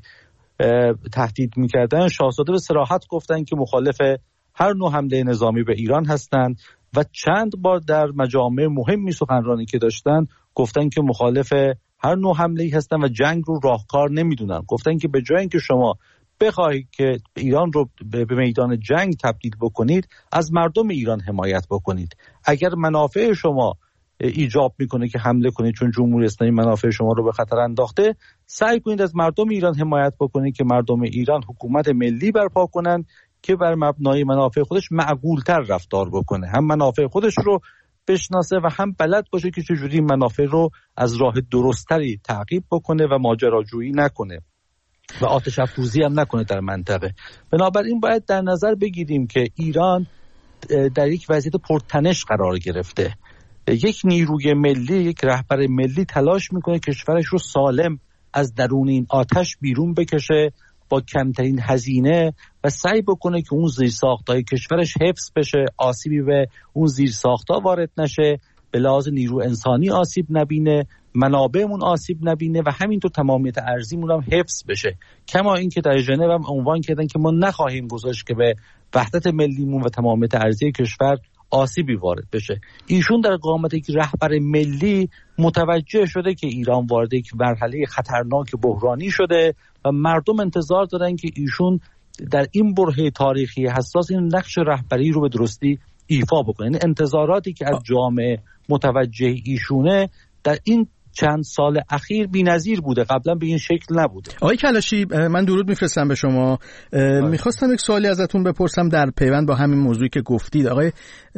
F: تهدید میکردن، شاهزاده به صراحت گفتن که مخالف هر نوع حمله نظامی به ایران هستند و چند بار در مجامع مهمی سخنرانی که داشتن گفتن که مخالف هر نوع حمله‌ای هستن و جنگ رو راهکار نمیدونن. گفتن که به جای اینکه شما بخواهید که ایران رو به میدان جنگ تبدیل بکنید، از مردم ایران حمایت بکنید. اگر منافع شما ایجاب میکنه که حمله کنید چون جمهوری اسلامی منافع شما رو به خطر انداخته، سعی کنید از مردم ایران حمایت بکنید که مردم ایران حکومت ملی برپا کنن که بر مبنای منافع خودش معقولتر رفتار بکنه، هم منافع خودش رو بشناسه و هم بلد باشه که چجوری منافع رو از راه درستری تعقیب بکنه و ماجراجویی نکنه و آتش افروزی هم نکنه در منطقه. بنابراین باید در نظر بگیریم که ایران در یک وضعیت پرتنش قرار گرفته. یک نیروی ملی، یک رهبر ملی تلاش میکنه کشورش رو سالم از درون این آتش بیرون بکشه با کمترین هزینه و سعی بکنه که اون زیرساخت‌های کشورش حفظ بشه، آسیبی به اون زیرساخت‌ها وارد نشه، به لحاظ نیرو انسانی آسیب نبینه، منابعمون آسیب نبینه و همینطور تمامیت ارضیمون هم حفظ بشه. کما اینکه در ژنو هم عنوان کردن که ما نخواهیم گذاشت که به وحدت ملیمون و تمامیت ارضی کشور آسیبی وارد بشه. ایشون در قامت یک رهبر ملی متوجه شده که ایران وارد یک مرحله خطرناک بحرانی شده و مردم انتظار دارن که ایشون در این برهه تاریخی حساس این نقش رهبری رو به درستی ایفا بکنه. یعنی انتظاراتی که از جامعه متوجه ایشونه در این چند سال اخیر بی‌نظیر بوده، قبلا به این شکل نبوده.
A: آقای کلاشی، من درود میفرستم به شما. میخواستم یک سوالی ازتون بپرسم در پیوند با همین موضوعی که گفتید. آقای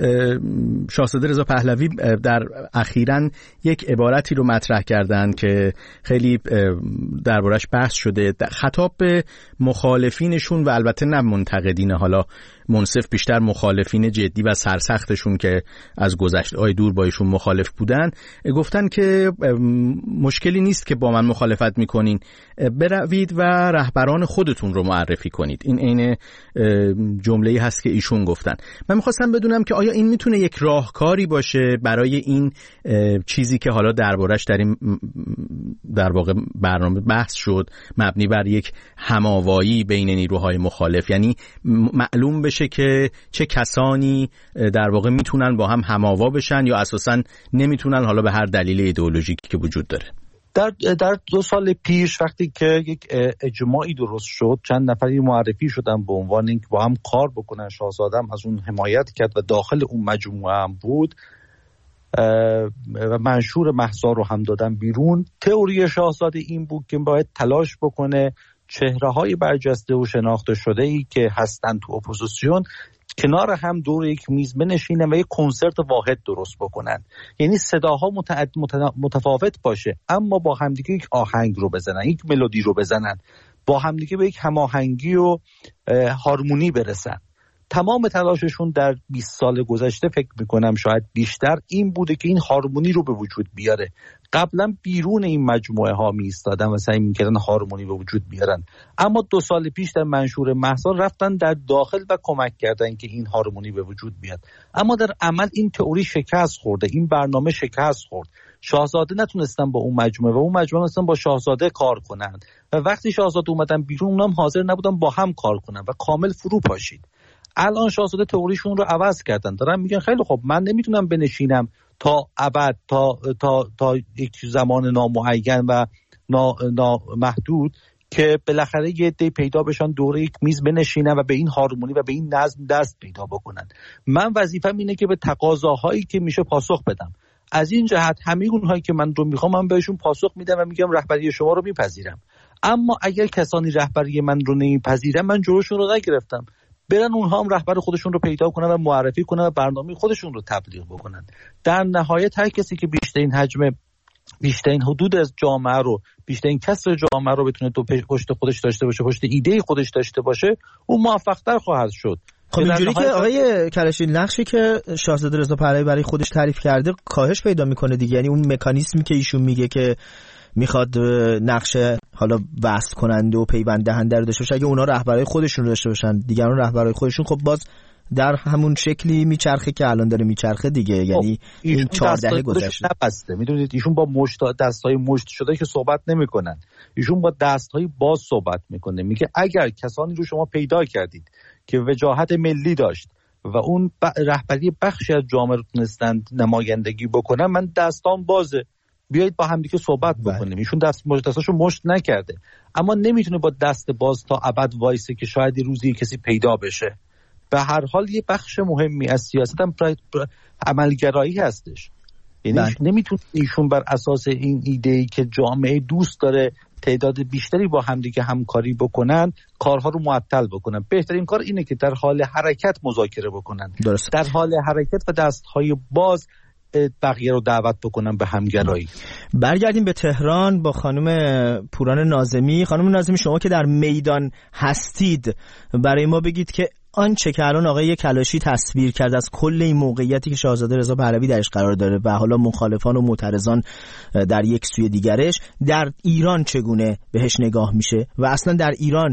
A: شاهزاده رضا پهلوی در اخیراً یک عبارتی رو مطرح کردن که خیلی دربارش بحث شده، خطاب به مخالفینشون و البته نه منتقدین، حالا منصف بیشتر مخالفین جدی و سرسختشون که از گذشته‌های دور با ایشون مخالف بودن، گفتن که مشکلی نیست که با من مخالفت میکنین، بروید و رهبران خودتون رو معرفی کنید. این عین جمله‌ای هست که ایشون گفتن. من میخواستم بدونم که آیا این میتونه یک راهکاری باشه برای این چیزی که حالا دربارش در واقع برنامه بحث شد، مبنی بر یک هماوایی بین نیروهای مخالف، یعنی معلوم بشه که چه کسانی در واقع میتونن با هم هماوا بشن یا اساساً نمیتونن، حالا به هر دلیل ایدئولوژیکی که وجود داره.
F: در 2 سال پیش وقتی که یک اجماعی درست شد، چند نفری معرفی شدن به عنوان اینکه با هم کار بکنن، شاهزاده از اون حمایت کرد و داخل اون مجموعه هم بود و منشور مهسا رو هم دادن بیرون. تئوری شاهزاده این بود که باید تلاش بکنه چهره‌های برجسته و شناخته شده‌ای که هستن تو اپوزیسیون کنار هم دور یک میز بنشینن و یک کنسرت واحد درست بکنن. یعنی صداها متفاوت باشه اما با همدیگه یک آهنگ رو بزنن، یک ملودی رو بزنن، با همدیگه به یک هماهنگی و هارمونی برسن. تمام تلاششون در 20 سال گذشته فکر میکنم شاید بیشتر این بوده که این هارمونی رو به وجود بیاره. قبلا بیرون این مجموعه ها می ایستادن و سعی میکردن هارمونی به وجود بیارن، اما 2 سال پیش در منشور مهسا رفتن در داخل و کمک کردن که این هارمونی به وجود بیاد. اما در عمل این تئوری شکست خورده، این برنامه شکست خورد. شاهزاده نتونستن با اون مجموعه و اون مجموعه نتونستن با شاهزاده کار کنن و وقتی شاهزاده اومدن بیرون اونام حاضر نبودن با هم کار کنن و کامل فرو پاشید. الان شاهزاده تئوریشون رو عوض کردن، دارن میگن خیلی خب من نمیتونم بنشینم تا ابد تا یک زمان نامعین و نامحدود که بالاخره یه عده پیدا بشن دور یک میز بنشینن و به این هارمونی و به این نظم دست پیدا بکنن. من وظیفه‌م اینه که به تقاضاهایی که میشه پاسخ بدم. از این جهت همه اونهایی که من رو میخوام من بهشون پاسخ میدم و میگم رهبری شما رو میپذیرم. اما اگر کسانی رهبری من رو نمیپذیرن من جلوشون رو نگرفتم. برن اونها هم رهبر خودشون رو پیدا کنن و معرفی کنن و برنامه خودشون رو تبلیغ بکنن. در نهایت هر کسی که بیشترین حجم بیشترین حدود از جامعه رو بیشترین کسر جامعه رو بتونه تو پشت خودش داشته باشه، پشت ایده خودش داشته باشه، اون موفق‌تر خواهد شد.
D: خب اینجوری که آقای کلاشی نقشی که شاهزاده رضا پهلوی برای خودش تعریف کرده کاهش پیدا میکنه دیگه، یعنی اون مکانیزمی که ایشون میگه که میخواد نقش حالا وصل کننده و پیوند دهنده رو داشته باشه، اگه اونا رهبرای خودشون رو داشته باشن دیگران رهبرای خودشون، خب باز در همون شکلی میچرخه که الان داره میچرخه دیگه. یعنی این 14 گذشته
F: نبسته. میدونید ایشون با دستای مشت شده که صحبت نمیکنن، ایشون با دستهای باز صحبت میکنه. میگه اگر کسانی رو شما پیدا کردید که وجاهت ملی داشت و اون رهبری بخشی از جامعه رو تونستن نمایندگی بکنن، من دستام بازه، بیایید با هم دیگه صحبت بکنیم. ایشون دستاشو مشت نکرده، اما نمیتونه با دست باز تا ابد وایسه که شاید یه روزی کسی پیدا بشه. به هر حال یه بخش مهمی از سیاست هم عملگرایی هستش. یعنی نمیتونه ایشون بر اساس این ایده‌ای که جامعه دوست داره تعداد بیشتری با همدیگه همکاری بکنن کارها رو معطل بکنن. بهترین کار اینه که در حال حرکت مذاکره بکنن.
D: درست.
F: در حال حرکت و دستهای باز بقیه رو دعوت بکنم به همگرایی.
D: برگردیم به تهران با خانم پوران ناظمی. خانم ناظمی، شما که در میدان هستید برای ما بگید که آنچه که الان آقای کلاشی تصویر کرد از کل این موقعیتی که شاهزاده رضا پهلوی درش قرار داره و حالا مخالفان و معترضان در یک سوی دیگرش، در ایران چگونه بهش نگاه میشه و اصلا در ایران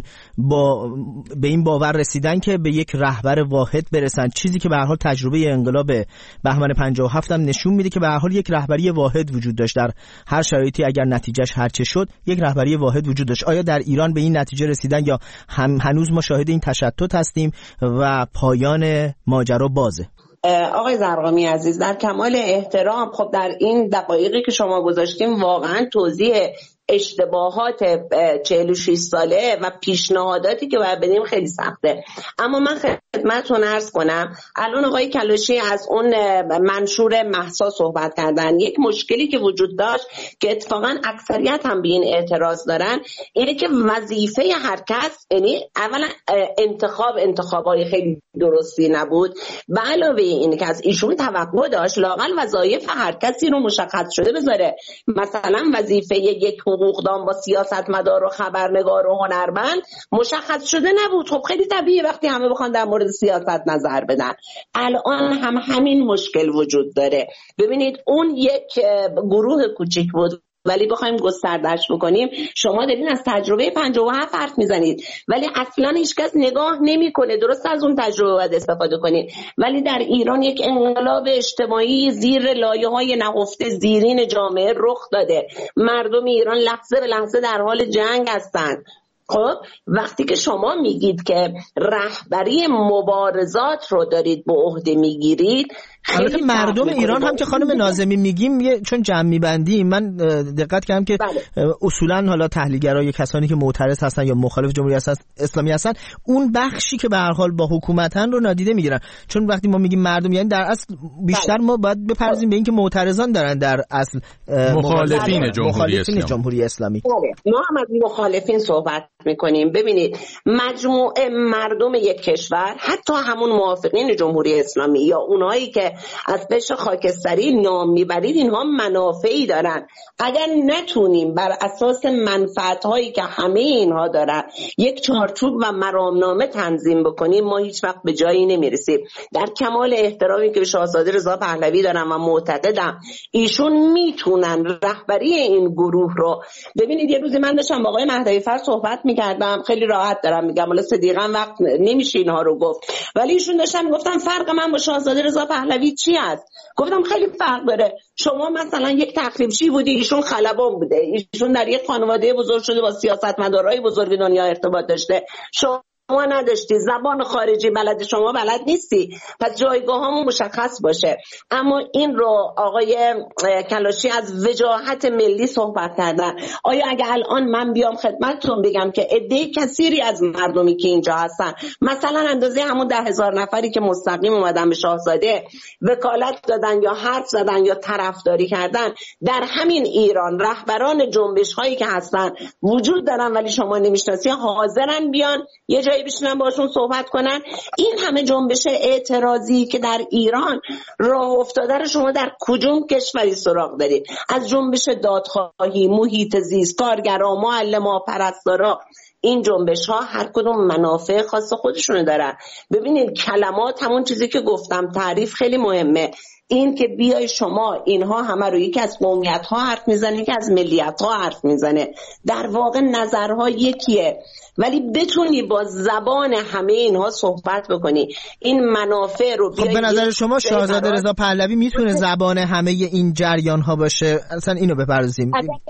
D: به این باور رسیدن که به یک رهبر واحد برسن، چیزی که به هر حال تجربه انقلاب بهمن 57 هم نشون میده که به هر حال یک رهبری واحد وجود داشت در هر شرایطی، اگر نتیجهش هر چه شد یک رهبری واحد وجود داشت. آیا در ایران به این نتیجه رسیدن یا هنوز ما شاهد این تشتت هستیم و پایان ماجرا بازه؟
E: آقای زرقامی عزیز، در کمال احترام، خب در این دقایقی که شما گذاشتیم واقعا توضیح اشتباهات 46 ساله و پیشنهاداتی که باید بدیم خیلی سخته. اما من خدمتتون عرض کنم الان آقای کلاشی از اون منشور مهسا صحبت کردن. یک مشکلی که وجود داشت که اتفاقا اکثریت هم به این اعتراض دارن اینه که وظیفه هر کس، یعنی اولا انتخابای خیلی درستی نبود، به علاوه این که از ایشون توقع داشت لااقل وظایف هر کسی رو مشخص شده بذاره. مثلا وظیفه یک حقوقدان با سیاستمدار و خبرنگار و هنرمند مشخص شده نبود. خب خیلی طبیعیه وقتی همه بخوان در مورد سیاست نظر بدن. الان هم همین مشکل وجود داره. ببینید اون یک گروه کوچیک بود، ولی بخوایم گستردش بکنیم، شما دارین از تجربه 57 حرف میزنید ولی اصلا هیچکس نگاه نمیکنه. درست از اون تجربه باید استفاده کنید، ولی در ایران یک انقلاب اجتماعی زیر لایه‌های نهفته زیرین جامعه رخ داده. مردم ایران لحظه به لحظه در حال جنگ هستند. خب وقتی که شما میگید که رهبری مبارزات رو دارید به عهده میگیرید،
D: البته مردم ایران هم که خانم ناظمی میگیم چون جمع میبندیم، من دقت کردم که اصولا حالا تحلیلگرای کسانی که معترض هستن یا مخالف جمهوری اسلامی هستن اون بخشی که به هر حال با حکومتن رو نادیده میگیرن. چون وقتی ما میگیم مردم، یعنی در اصل بیشتر ما باید بپرزیم به این که معترضان دارن در اصل
A: مخالفین
D: جمهوری اسلامی.
E: ما هم از مخالفین صحبت میکنیم. ببینید مجموعه مردم یک کشور، حتی همون موافقین جمهوری اسلامی یا اونایی که از قشر خاکستری نام میبرید، اینها منافعی دارن. اگر نتونیم بر اساس منفعت‌هایی که همه اینها دارن یک چارچوب و مرامنامه تنظیم بکنیم، ما هیچ وقت به جایی نمیرسیم. در کمال احترامی که به شاهزاده رضا پهلوی دارم و معتقدم ایشون میتونن رهبری این گروه رو. ببینید یه روزی من داشتم با آقای مهدوی فر صحبت میکردم، خیلی راحت دارم میگم، ولی صدیقاً وقت نمیشه اینها رو گفت، ولی ایشون داشتم گفتم فرق من با شاهزاده رضا پهلوی چی است؟ گفتم خیلی فرق داره. شما مثلا یک تخریبچی بودی، ایشون خلبان بوده، ایشون در یک خانواده بزرگ شده، با سیاستمدارای بزرگ دنیا ارتباط داشته، شما نداشتی، زبان خارجی بلد، شما بلد نیستی، پس جایگاه‌هامون مشخص باشه. اما این رو آقای کلاشی از وجاهت ملی صحبت کردن. آیا اگه الان من بیام خدمتتون بگم که عده کثیری از مردمی که اینجا هستن، مثلا اندازه همون 10,000 نفری که مستقیم اومدن به شاهزاده وکالت دادن یا حرف زدن یا طرفداری کردن، در همین ایران رهبران جنبش‌هایی که هستن وجود دارن ولی شما نمیشناسی، حاضرن بیان یه جایی بشینن باشون صحبت کنن. این همه جنبش اعتراضی که در ایران راه افتاده رو شما در کدوم کشوری سراغ دارید؟ از جنبش دادخواهی، محیط زیست، کارگرا، معلما، پرستارا، این جنبش ها هر کدوم منافع خاص خودشونو دارن. ببینید کلمات، همون چیزی که گفتم، تعریف خیلی مهمه. این که بیای شما اینها همه رو یکی از قومیت ها حرف میزنه، یکی از ملیت ها حرف میزنه، در واقع نظرها یکیه، ولی بتونی با زبان همه اینها صحبت بکنی، این منافع رو
D: خب به نظر شما شاهزاده رضا پهلوی میتونه زبان همه این جریان ها باشه؟ اصلا اینو بپردازیم.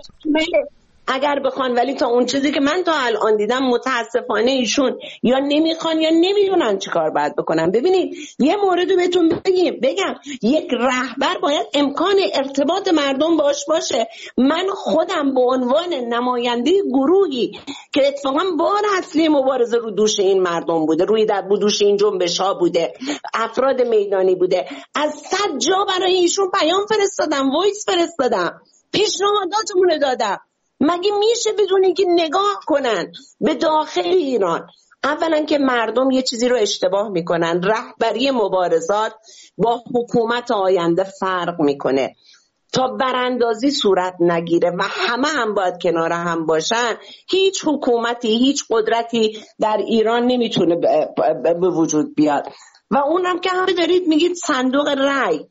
E: اگر بخوان، ولی تا اون چیزی که من تا الان دیدم متاسفانه ایشون یا نمیخوان یا نمیدونن چی کار باید بکنن. ببینید یه مورد رو بهتون بگم، یک رهبر باید امکان ارتباط مردم باشه. من خودم به عنوان نماینده گروهی که اتفاقا بار اصلی مبارزه رو دوش این مردم بوده، روی در دوش این جنبش ها بوده، افراد میدانی بوده، از 100 جا برای ایشون پیام فرستادم، وایس فرستادم، پیشنهاداتمون دادم. مگه میشه بدون اینکه نگاه کنن به داخل ایران؟ اولا که مردم یه چیزی رو اشتباه میکنن، رهبری مبارزات با حکومت آینده فرق میکنه. تا براندازی صورت نگیره و همه هم باید کنار هم باشن، هیچ حکومتی، هیچ قدرتی در ایران نمیتونه به وجود بیاد. و اونم که همه دارید میگید صندوق رای،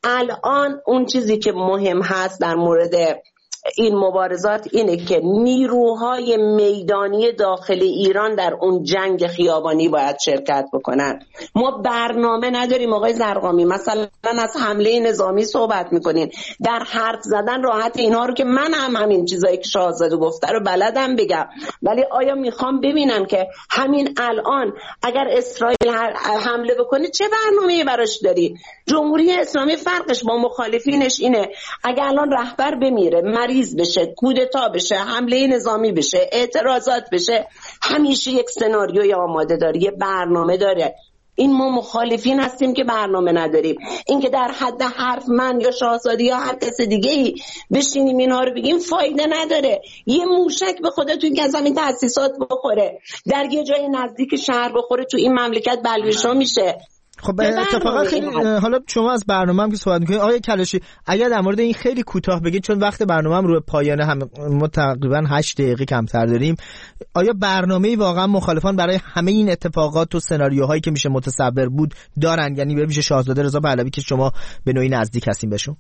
E: الان اون چیزی که مهم هست در مورد این مبارزات اینه که نیروهای میدانی داخل ایران در اون جنگ خیابانی باید شرکت بکنن. ما برنامه نداریم آقای زرقامی، مثلا از حمله نظامی صحبت میکنین، در حرف زدن راحت اینها رو که من هم همین چیزایی که شاهزاده گفته رو بلدم بگم، ولی آیا میخوام ببینم که همین الان اگر اسرائیل حمله بکنه چه برنامه‌ای براش داری؟ جمهوری اسلامی فرقش با مخالفینش اینه اگر الان رهبر بمیره، مریض بشه، کودتا بشه، حمله نظامی بشه، اعتراضات بشه، همیشه یک سناریوی آماده داره، یه برنامه داره. این ما مخالفین هستیم که برنامه نداریم. این که در حد حرف من یا شاهزاده یا هر کس دیگه ای بشینیم اینها رو بگیم فایده نداره. یه موشک به خودتون که از همین تأسیسات بخوره، در یه جای نزدیک شهر بخوره، تو این مملکت بلوشا میشه.
D: خب اتفاقا خیلی حالا شما از برنامه هم که صحبت می‌کنید آقای کلاشی، اگر در مورد این خیلی کوتاه بگید چون وقت برنامه هم رو پایانه، ما تقریبا 8 دقیقه کمتر داریم، آیا برنامه‌ای واقعا مخالفان برای همه این اتفاقات و سناریوهایی که میشه متصور بود دارن؟ یعنی میشه شاهزاده رضا پهلوی که شما به نوعی نزدیک هستین بهشون؟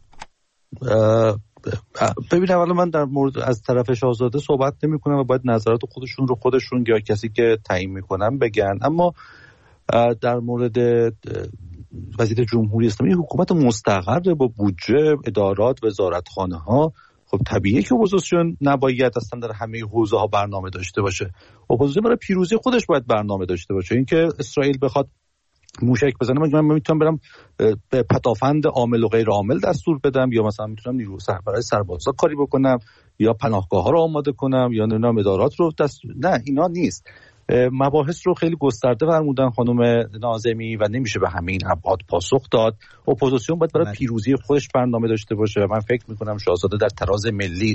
F: ببین اولا من در مورد از طرف شاهزاده صحبت نمی‌کنم و باید نظرات خودشون یا کسی که تعیین می‌کنن بگن، اما در مورد وزیر جمهوری اسلامی حکومت مستقر با بودجه، ادارات، وزارتخانه ها، خب طبیعیه که اپوزیسیون نباید اصلا در همه حوزه ها برنامه داشته باشه. اپوزیسیون برای پیروزی خودش باید برنامه داشته باشه. اینکه اسرائیل بخواد موشک بزنه، من میتونم برم به پدافند عامل و غیر عامل دستور بدم، یا مثلا میتونم نیرو برای سربازا کاری بکنم، یا پناهگاه ها رو آماده کنم، یا نظام ادارات رو نه اینا نیست. مباحث رو خیلی گسترده فرمودن خانم ناظمی و نمیشه به همین ابعاد پاسخ داد. اپوزیسیون باید برای پیروزی خودش برنامه داشته باشه و من فکر میکنم شاهزاده در تراز ملی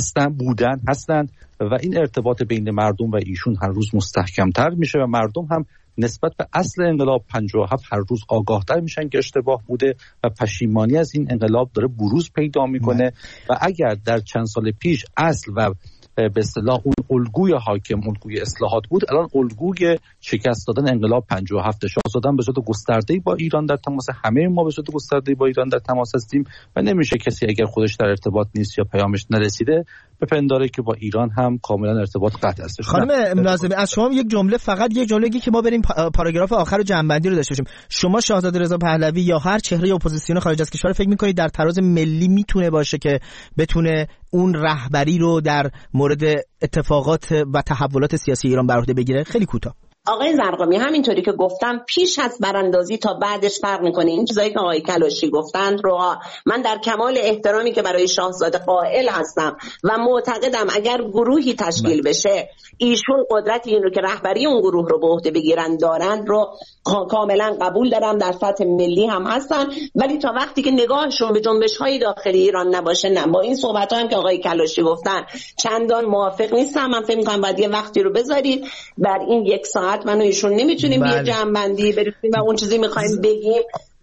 F: هستند و این ارتباط بین مردم و ایشون هر روز مستحکمتر میشه و مردم هم نسبت به اصل انقلاب 57 هر روز آگاهتر میشن که اشتباه بوده و پشیمانی از این انقلاب داره بروز پیدا میکنه و اگر در چند سال پیش اصل و به اصطلاح اون الگوی حاکم الگوی اصلاحات بود، الان الگوی شکست دادن انقلاب 57 شاهزاده به صورت گسترده‌ای با ایران در تماس، همه ما به صورت گسترده‌ای با ایران در تماس هستیم و نمیشه کسی اگر خودش در ارتباط نیست یا پیامش نرسیده بپنداره که با ایران هم کاملا ارتباط قطع است.
D: خانم ناظمی از شما یک جمله، فقط یک جمله که ما بریم پاراگراف آخر و جنبندی رو داشته باشیم. شما شاهزاده رضا پهلوی یا هر چهره اپوزیسیون خارج از کشور فکر می‌کنید در تراز ملی میتونه باشه که بتونه اون رهبری رو در مورد اتفاقات و تحولات سیاسی ایران بر عهده بگیره؟ خیلی کوتاه.
E: آقای زرقامی همینطوری که گفتم پیش از براندازی تا بعدش فرق میکنه. این چیزایی که آقای کلاشی گفتند رو من در کمال احترامی که برای شاهزاده قائل هستم و معتقدم اگر گروهی تشکیل بشه ایشون قدرت این رو که رهبری اون گروه رو به عهده بگیرن دارند رو کاملا قبول دارم، در سطح ملی هم هستن، ولی تا وقتی که نگاهشون به جنبش‌های داخلی ایران نباشه نه. با این صحبت‌ها هم که آقای کلاشی گفتن چندان موافق نیستم. من فکر می‌کنم باید یه وقتی رو بذارید، در این یک ساعت من و ایشون نمیتونیم یه جمع‌بندی برسیم و اون چیزی می‌خوایم بگیم.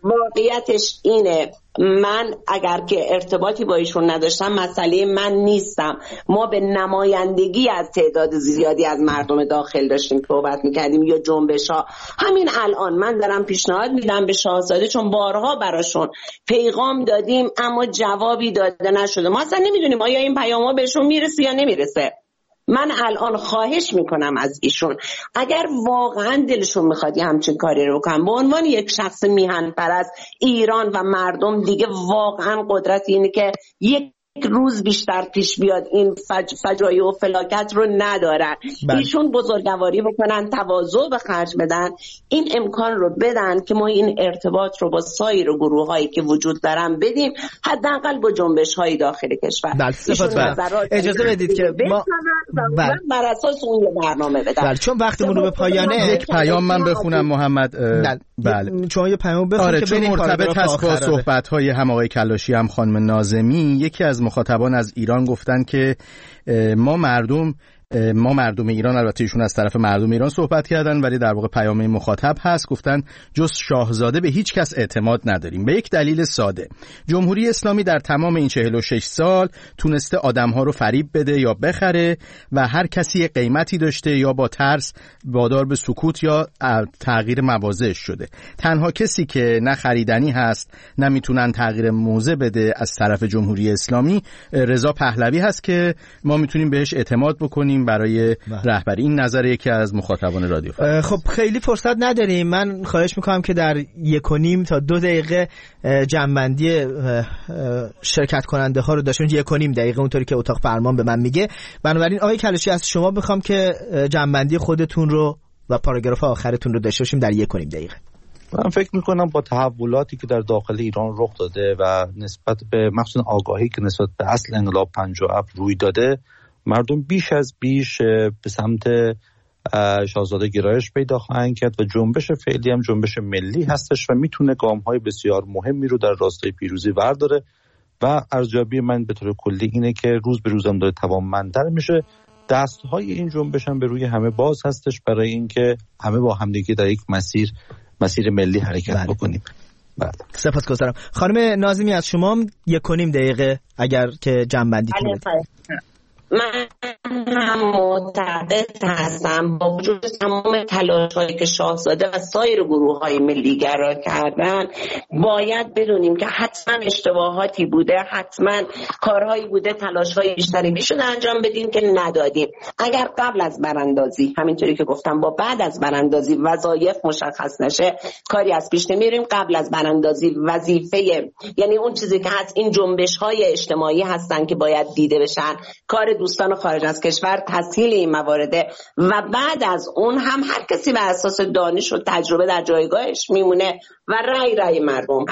E: واقعیتش اینه من اگر که ارتباطی با ایشون نداشتم مسئله من نیستم. ما به نمایندگی از تعداد زیادی از مردم داخل داشتیم صحبت میکردیم یا جنبش ها. همین الان من دارم پیشنهاد میدم به شاهزاده، چون بارها براشون پیغام دادیم اما جوابی داده نشده. ما اصلا نمیدونیم آیا این پیام‌ها بهشون میرسه یا نمیرسه. من الان خواهش میکنم از ایشون اگر واقعا دلشون میخواد همچین کاری رو کنن، به عنوان یک شخص میهن پرست ایران و مردم دیگه واقعا قدرت اینه که یک روز بیشتر پیش بیاد این فجایع و فلاکت رو ندارن. ایشون بزرگواری بکنن، تواضع به خرج بدن، این امکان رو بدن که ما این ارتباط رو با سایر گروه‌هایی که وجود دارن بدیم، حداقل با جنبش‌های داخل کشور.
D: اجازه بدید که ما
E: بر اساس اون برنامه بدن.
D: چون وقتمون رو به پایانه،
A: یک پیام من بخونم محمد.
D: بله چون یه پیام بخونم که
A: چون مرتبط هست با صحبت‌های هم آقای کلاشی هم خانم ناظمی. یکی از مخاطبان از ایران گفتن که ما مردم ایران، البته ایشون از طرف مردم ایران صحبت کردن ولی در واقع پیام مخاطب هست، گفتن جز شاهزاده به هیچ کس اعتماد نداریم به یک دلیل ساده. جمهوری اسلامی در تمام این 46 سال تونسته آدم‌ها رو فریب بده یا بخره و هر کسی قیمتی داشته یا با ترس وادار به سکوت یا تغییر مواضعش شده. تنها کسی که نه خریدنی هست نه میتونن تغییر موضع بده از طرف جمهوری اسلامی رضا پهلوی هست که ما میتونیم بهش اعتماد بکنیم برای رهبری. این نظر یکی از مخاطبان رادیو.
D: خب خیلی فرصت نداریم، من خواهش میکنم که در 1.5 تا 2 دقیقه جمع‌بندی شرکت کننده ها رو داشتیم. 1.5 دقیقه اونطوری که اتاق فرمان به من میگه. بنابراین آقای کلاشی از شما بخوام که جمع‌بندی خودتون رو و پاراگراف آخرتون رو داشته باشیم در 1.5 دقیقه.
F: من فکر میکنم با تحولاتی که در داخل ایران رخ داده و نسبت به مخصوصا آگاهی که نسبت به اصل انقلاب 57 روی داده، مردم بیش از بیش به سمت شاهزاده گرایش پیدا خواهند کرد و جنبش فعلی هم جنبش ملی هستش و میتونه گام‌های بسیار مهمی رو در راستای پیروزی برداره و ارزیابی من به طور کلی اینه که روز به روز هم داره توانمندتر میشه. دستهای این جنبش هم به روی همه باز هستش برای اینکه همه با همدیگه در یک مسیر ملی حرکت بکنیم. بله.
D: سپاسگزارم. خانم ناظمی از شما 1.5 دقیقه اگر که جمع‌بندی کنید.
E: من هم معتقد هستم با وجود تمام تلاش‌هایی که شاهزاده و سایر گروه‌های ملی‌گرا کردن باید بدونیم که حتما اشتباهاتی بوده، حتما کارهایی بوده، تلاش‌های بیشتری میشد انجام بدیم که ندادیم. اگر قبل از براندازی همینطوری که گفتم با بعد از براندازی وظایف مشخص نشه کاری از پیش نمیریم. قبل از براندازی وظیفه، یعنی اون چیزی که هست این جنبش‌های اجتماعی هستن که باید دیده بشن، کار دوستان خارج از کشور تسهیل این موارده و بعد از اون هم هر کسی به اساس دانش و تجربه در جایگاهش میمونه و رأی مردم هست.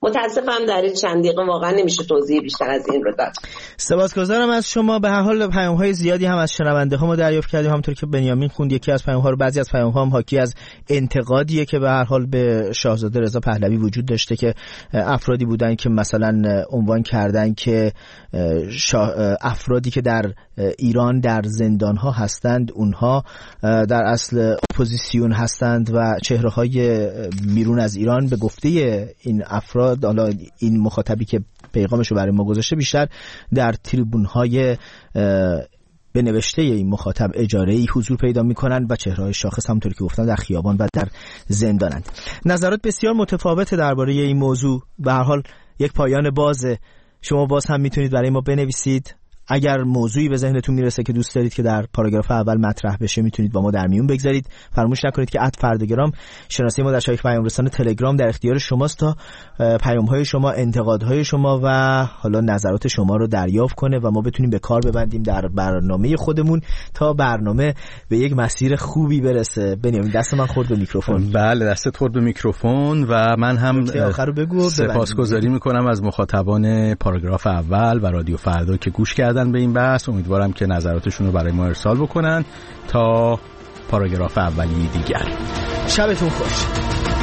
E: متاسفم در این چند دقیقه واقعا نمیشه توضیح بیشتر از این رو داد.
D: سپاسگزارم از شما. به هر حال پیام‌های زیادی هم از شنونده ها ما دریافت کردیم، همونطور که بنیامین خوند. یکی از پیام‌ها رو، بعضی از پیام‌ها هم حاکی از انتقادیه که به هر حال به شاهزاده رضا پهلوی وجود داشته که افرادی بودن که مثلا عنوان کردن که افرادی که در ایران در زندان‌ها هستند اونها در اصل اپوزیسیون هستند و چهره‌های بیرون از ایران به گفته این افراد، حالا این مخاطبی که پیغامش رو برای ما گذاشته، بیشتر در تریبون‌های به نوشته این مخاطب اجاره‌ای حضور پیدا می‌کنند و چهره‌های شاخص همونطور که گفتم در خیابان و در زندانند. نظرات بسیار متفاوت درباره این موضوع. به هر حال یک پایان بازه. شما باز هم میتونید برای ما بنویسید. اگر موضوعی به ذهنتون میرسه که دوست دارید که در پاراگراف اول مطرح بشه، میتونید با ما در میون بگذارید. فراموش نکنید که @فردگرام شناسه ما در شبکه پیام رسان تلگرام در اختیار شماست تا پیام‌های شما، انتقادهای شما و حالا نظرات شما رو دریافت کنه و ما بتونیم به کار ببندیم در برنامه خودمون تا برنامه به یک مسیر خوبی برسه. بنیامین دست من خورد به میکروفون.
A: بله دستت خورد به میکروفون و من هم سپاسگزاری میکنم از مخاطبان پاراگراف اول و رادیو فردا که گوش کردن به این بحث. امیدوارم که نظراتشون رو برای ما ارسال بکنن تا پاراگراف اولی دیگر.
D: شبتون خوش.